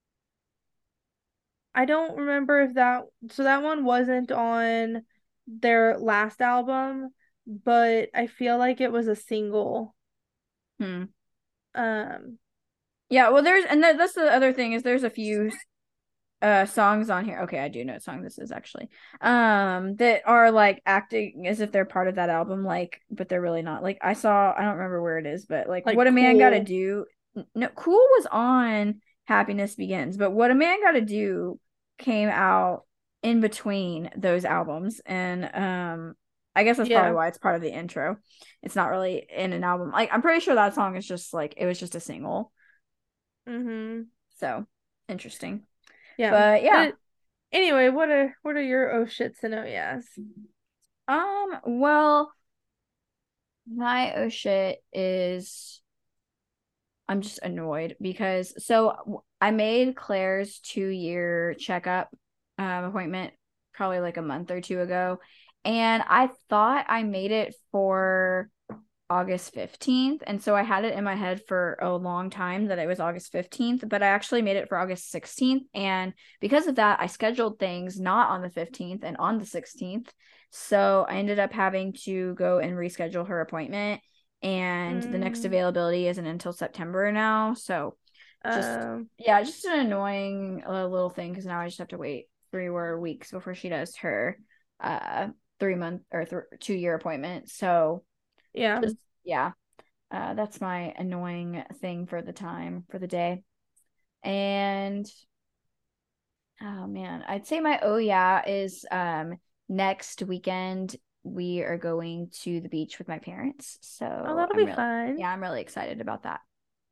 I don't remember if that one wasn't on their last album, but I feel like it was a single. Hmm. Um Yeah, well there's and that's the other thing is there's a few songs on here. Okay, I do know what song this is actually. That are like acting as if they're part of that album, like, but they're really not. Like I don't remember where it is, but like like What a Man Gotta Cool. Do. No, Cool was on Happiness Begins, but What a Man Gotta Do came out in between those albums. And I guess that's probably Yeah. why it's part of the intro. It's not really in an album. Like I'm pretty sure that song is just like it was just a single. Mm-hmm. So interesting. Yeah. But yeah. But anyway, what are your oh shits and oh yes? Well, my oh shit is I'm just annoyed because I made Claire's 2-year checkup appointment probably like a month or two ago, and I thought I made it for August 15th. And so I had it in my head for a long time that it was August 15th, but I actually made it for August 16th. And because of that, I scheduled things not on the 15th and on the 16th. So I ended up having to go and reschedule her appointment. And the next Mm, availability isn't until September now. So just, um yeah, just an annoying little thing because now I just have to wait 3 more weeks before she does her 3 month or 2-year appointment. So yeah. just yeah, that's my annoying thing for the day. And oh man, I'd say my oh yeah is next weekend we are going to the beach with my parents. Oh, So that'll be fun. I'm really excited about that.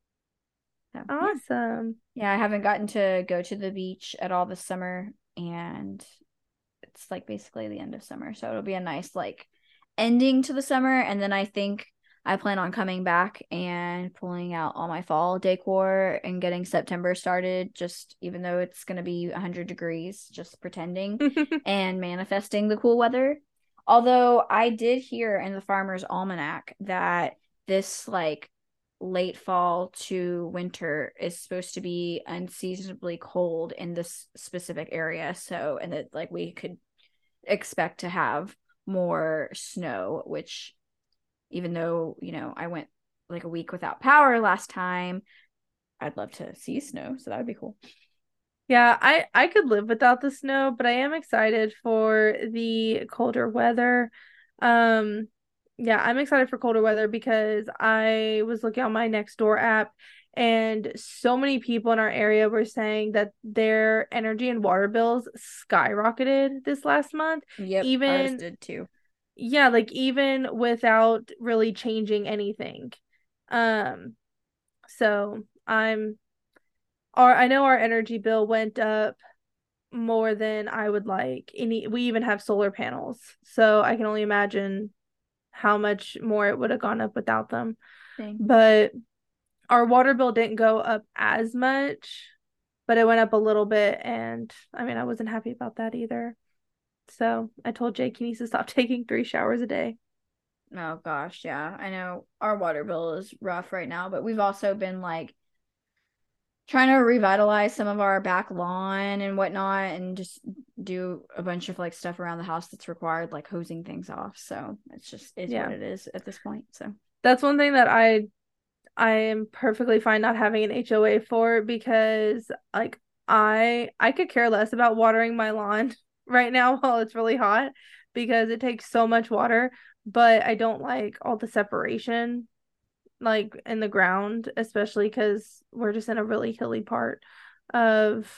So yeah. Awesome. Yeah, I haven't gotten to go to the beach at all this summer, and it's like basically the end of summer. So it'll be a nice like ending to the summer. And then I think I plan on coming back and pulling out all my fall decor and getting September started, just even though it's going to be 100 degrees, just pretending and manifesting the cool weather. Although I did hear in the Farmer's Almanac that this like late fall to winter is supposed to be unseasonably cold in this specific area. So, and that like we could expect to have more snow, which even though, I went like a week without power last time, I'd love to see snow. So that would be cool. Yeah, I could live without the snow, but I am excited for the colder weather. Um, yeah, I'm excited for colder weather because I was looking on my Nextdoor app and so many people in our area were saying that their energy and water bills skyrocketed this last month. Yep, ours Even did too. yeah, like even without really changing anything. Um, so I know our energy bill went up more than I would like. We even have solar panels, so I can only imagine how much more it would have gone up without them. Dang. But our water bill didn't go up as much, but it went up a little bit, and I mean, I wasn't happy about that either. So I told Jake he needs to stop taking 3 showers a day. Oh gosh, yeah. I know our water bill is rough right now, but we've also been like trying to revitalize some of our back lawn and whatnot, and just do a bunch of like stuff around the house that's required, like hosing things off. So it's just what it is at this point. So that's one thing that I am perfectly fine not having an HOA for, because like I could care less about watering my lawn right now while it's really hot, because it takes so much water, but I don't like all the separation like in the ground, especially because we're just in a really hilly part of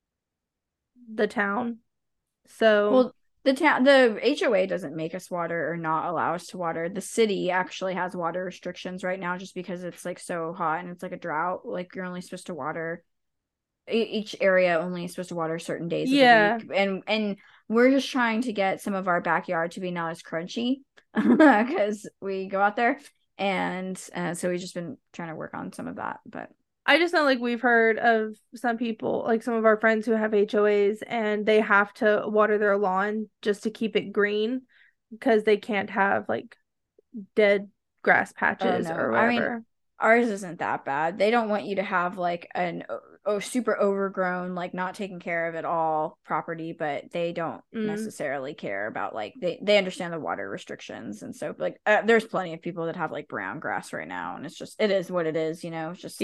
the town. So well, the HOA doesn't make us water or not allow us to water. The city actually has water restrictions right now just because it's like so hot and it's like a drought. Like you're only supposed to water each area only is supposed to water certain days of the week. And we're just trying to get some of our backyard to be not as crunchy because we go out there. And so we've just been trying to work on some of that. But I just know, like, we've heard of some people, like some of our friends who have HOAs, and they have to water their lawn just to keep it green because they can't have like dead grass patches or whatever. I mean, ours isn't that bad. They don't want you to have like an super overgrown, like not taken care of at all property, but they don't necessarily care about like they understand the water restrictions. And so like there's plenty of people that have like brown grass right now, and it is what it is, it's just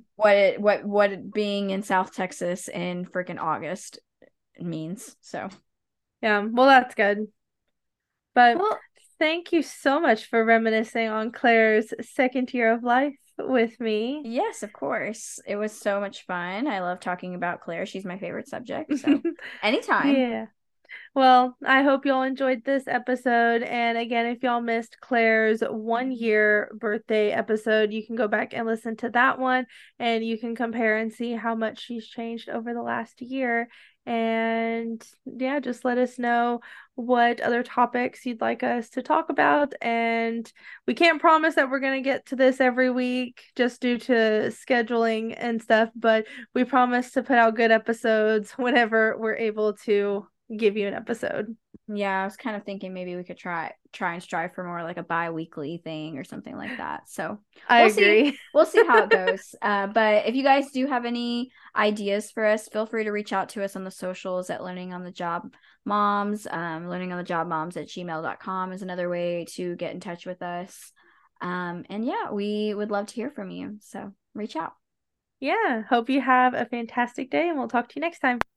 what it being in South Texas in freaking August means. So well, that's good. But thank you so much for reminiscing on Claire's second year of life with me. Yes, of course. It was so much fun. I love talking about Claire. She's my favorite subject. So anytime. Yeah. Well, I hope y'all enjoyed this episode. And again, if y'all missed Claire's 1-year birthday episode, you can go back and listen to that one, and you can compare and see how much she's changed over the last year. And yeah, just let us know what other topics you'd like us to talk about. And we can't promise that we're going to get to this every week just due to scheduling and stuff, but we promise to put out good episodes whenever we're able to give you an episode. Yeah, I was kind of thinking maybe we could try and strive for more like a bi-weekly thing or something like that. So I agree. We'll see how it goes. But if you guys do have any ideas for us, feel free to reach out to us on the socials at Learning on the Job Moms. learningonthejobmoms@gmail.com is another way to get in touch with us. And yeah, we would love to hear from you. So reach out. Yeah. Hope you have a fantastic day, and we'll talk to you next time.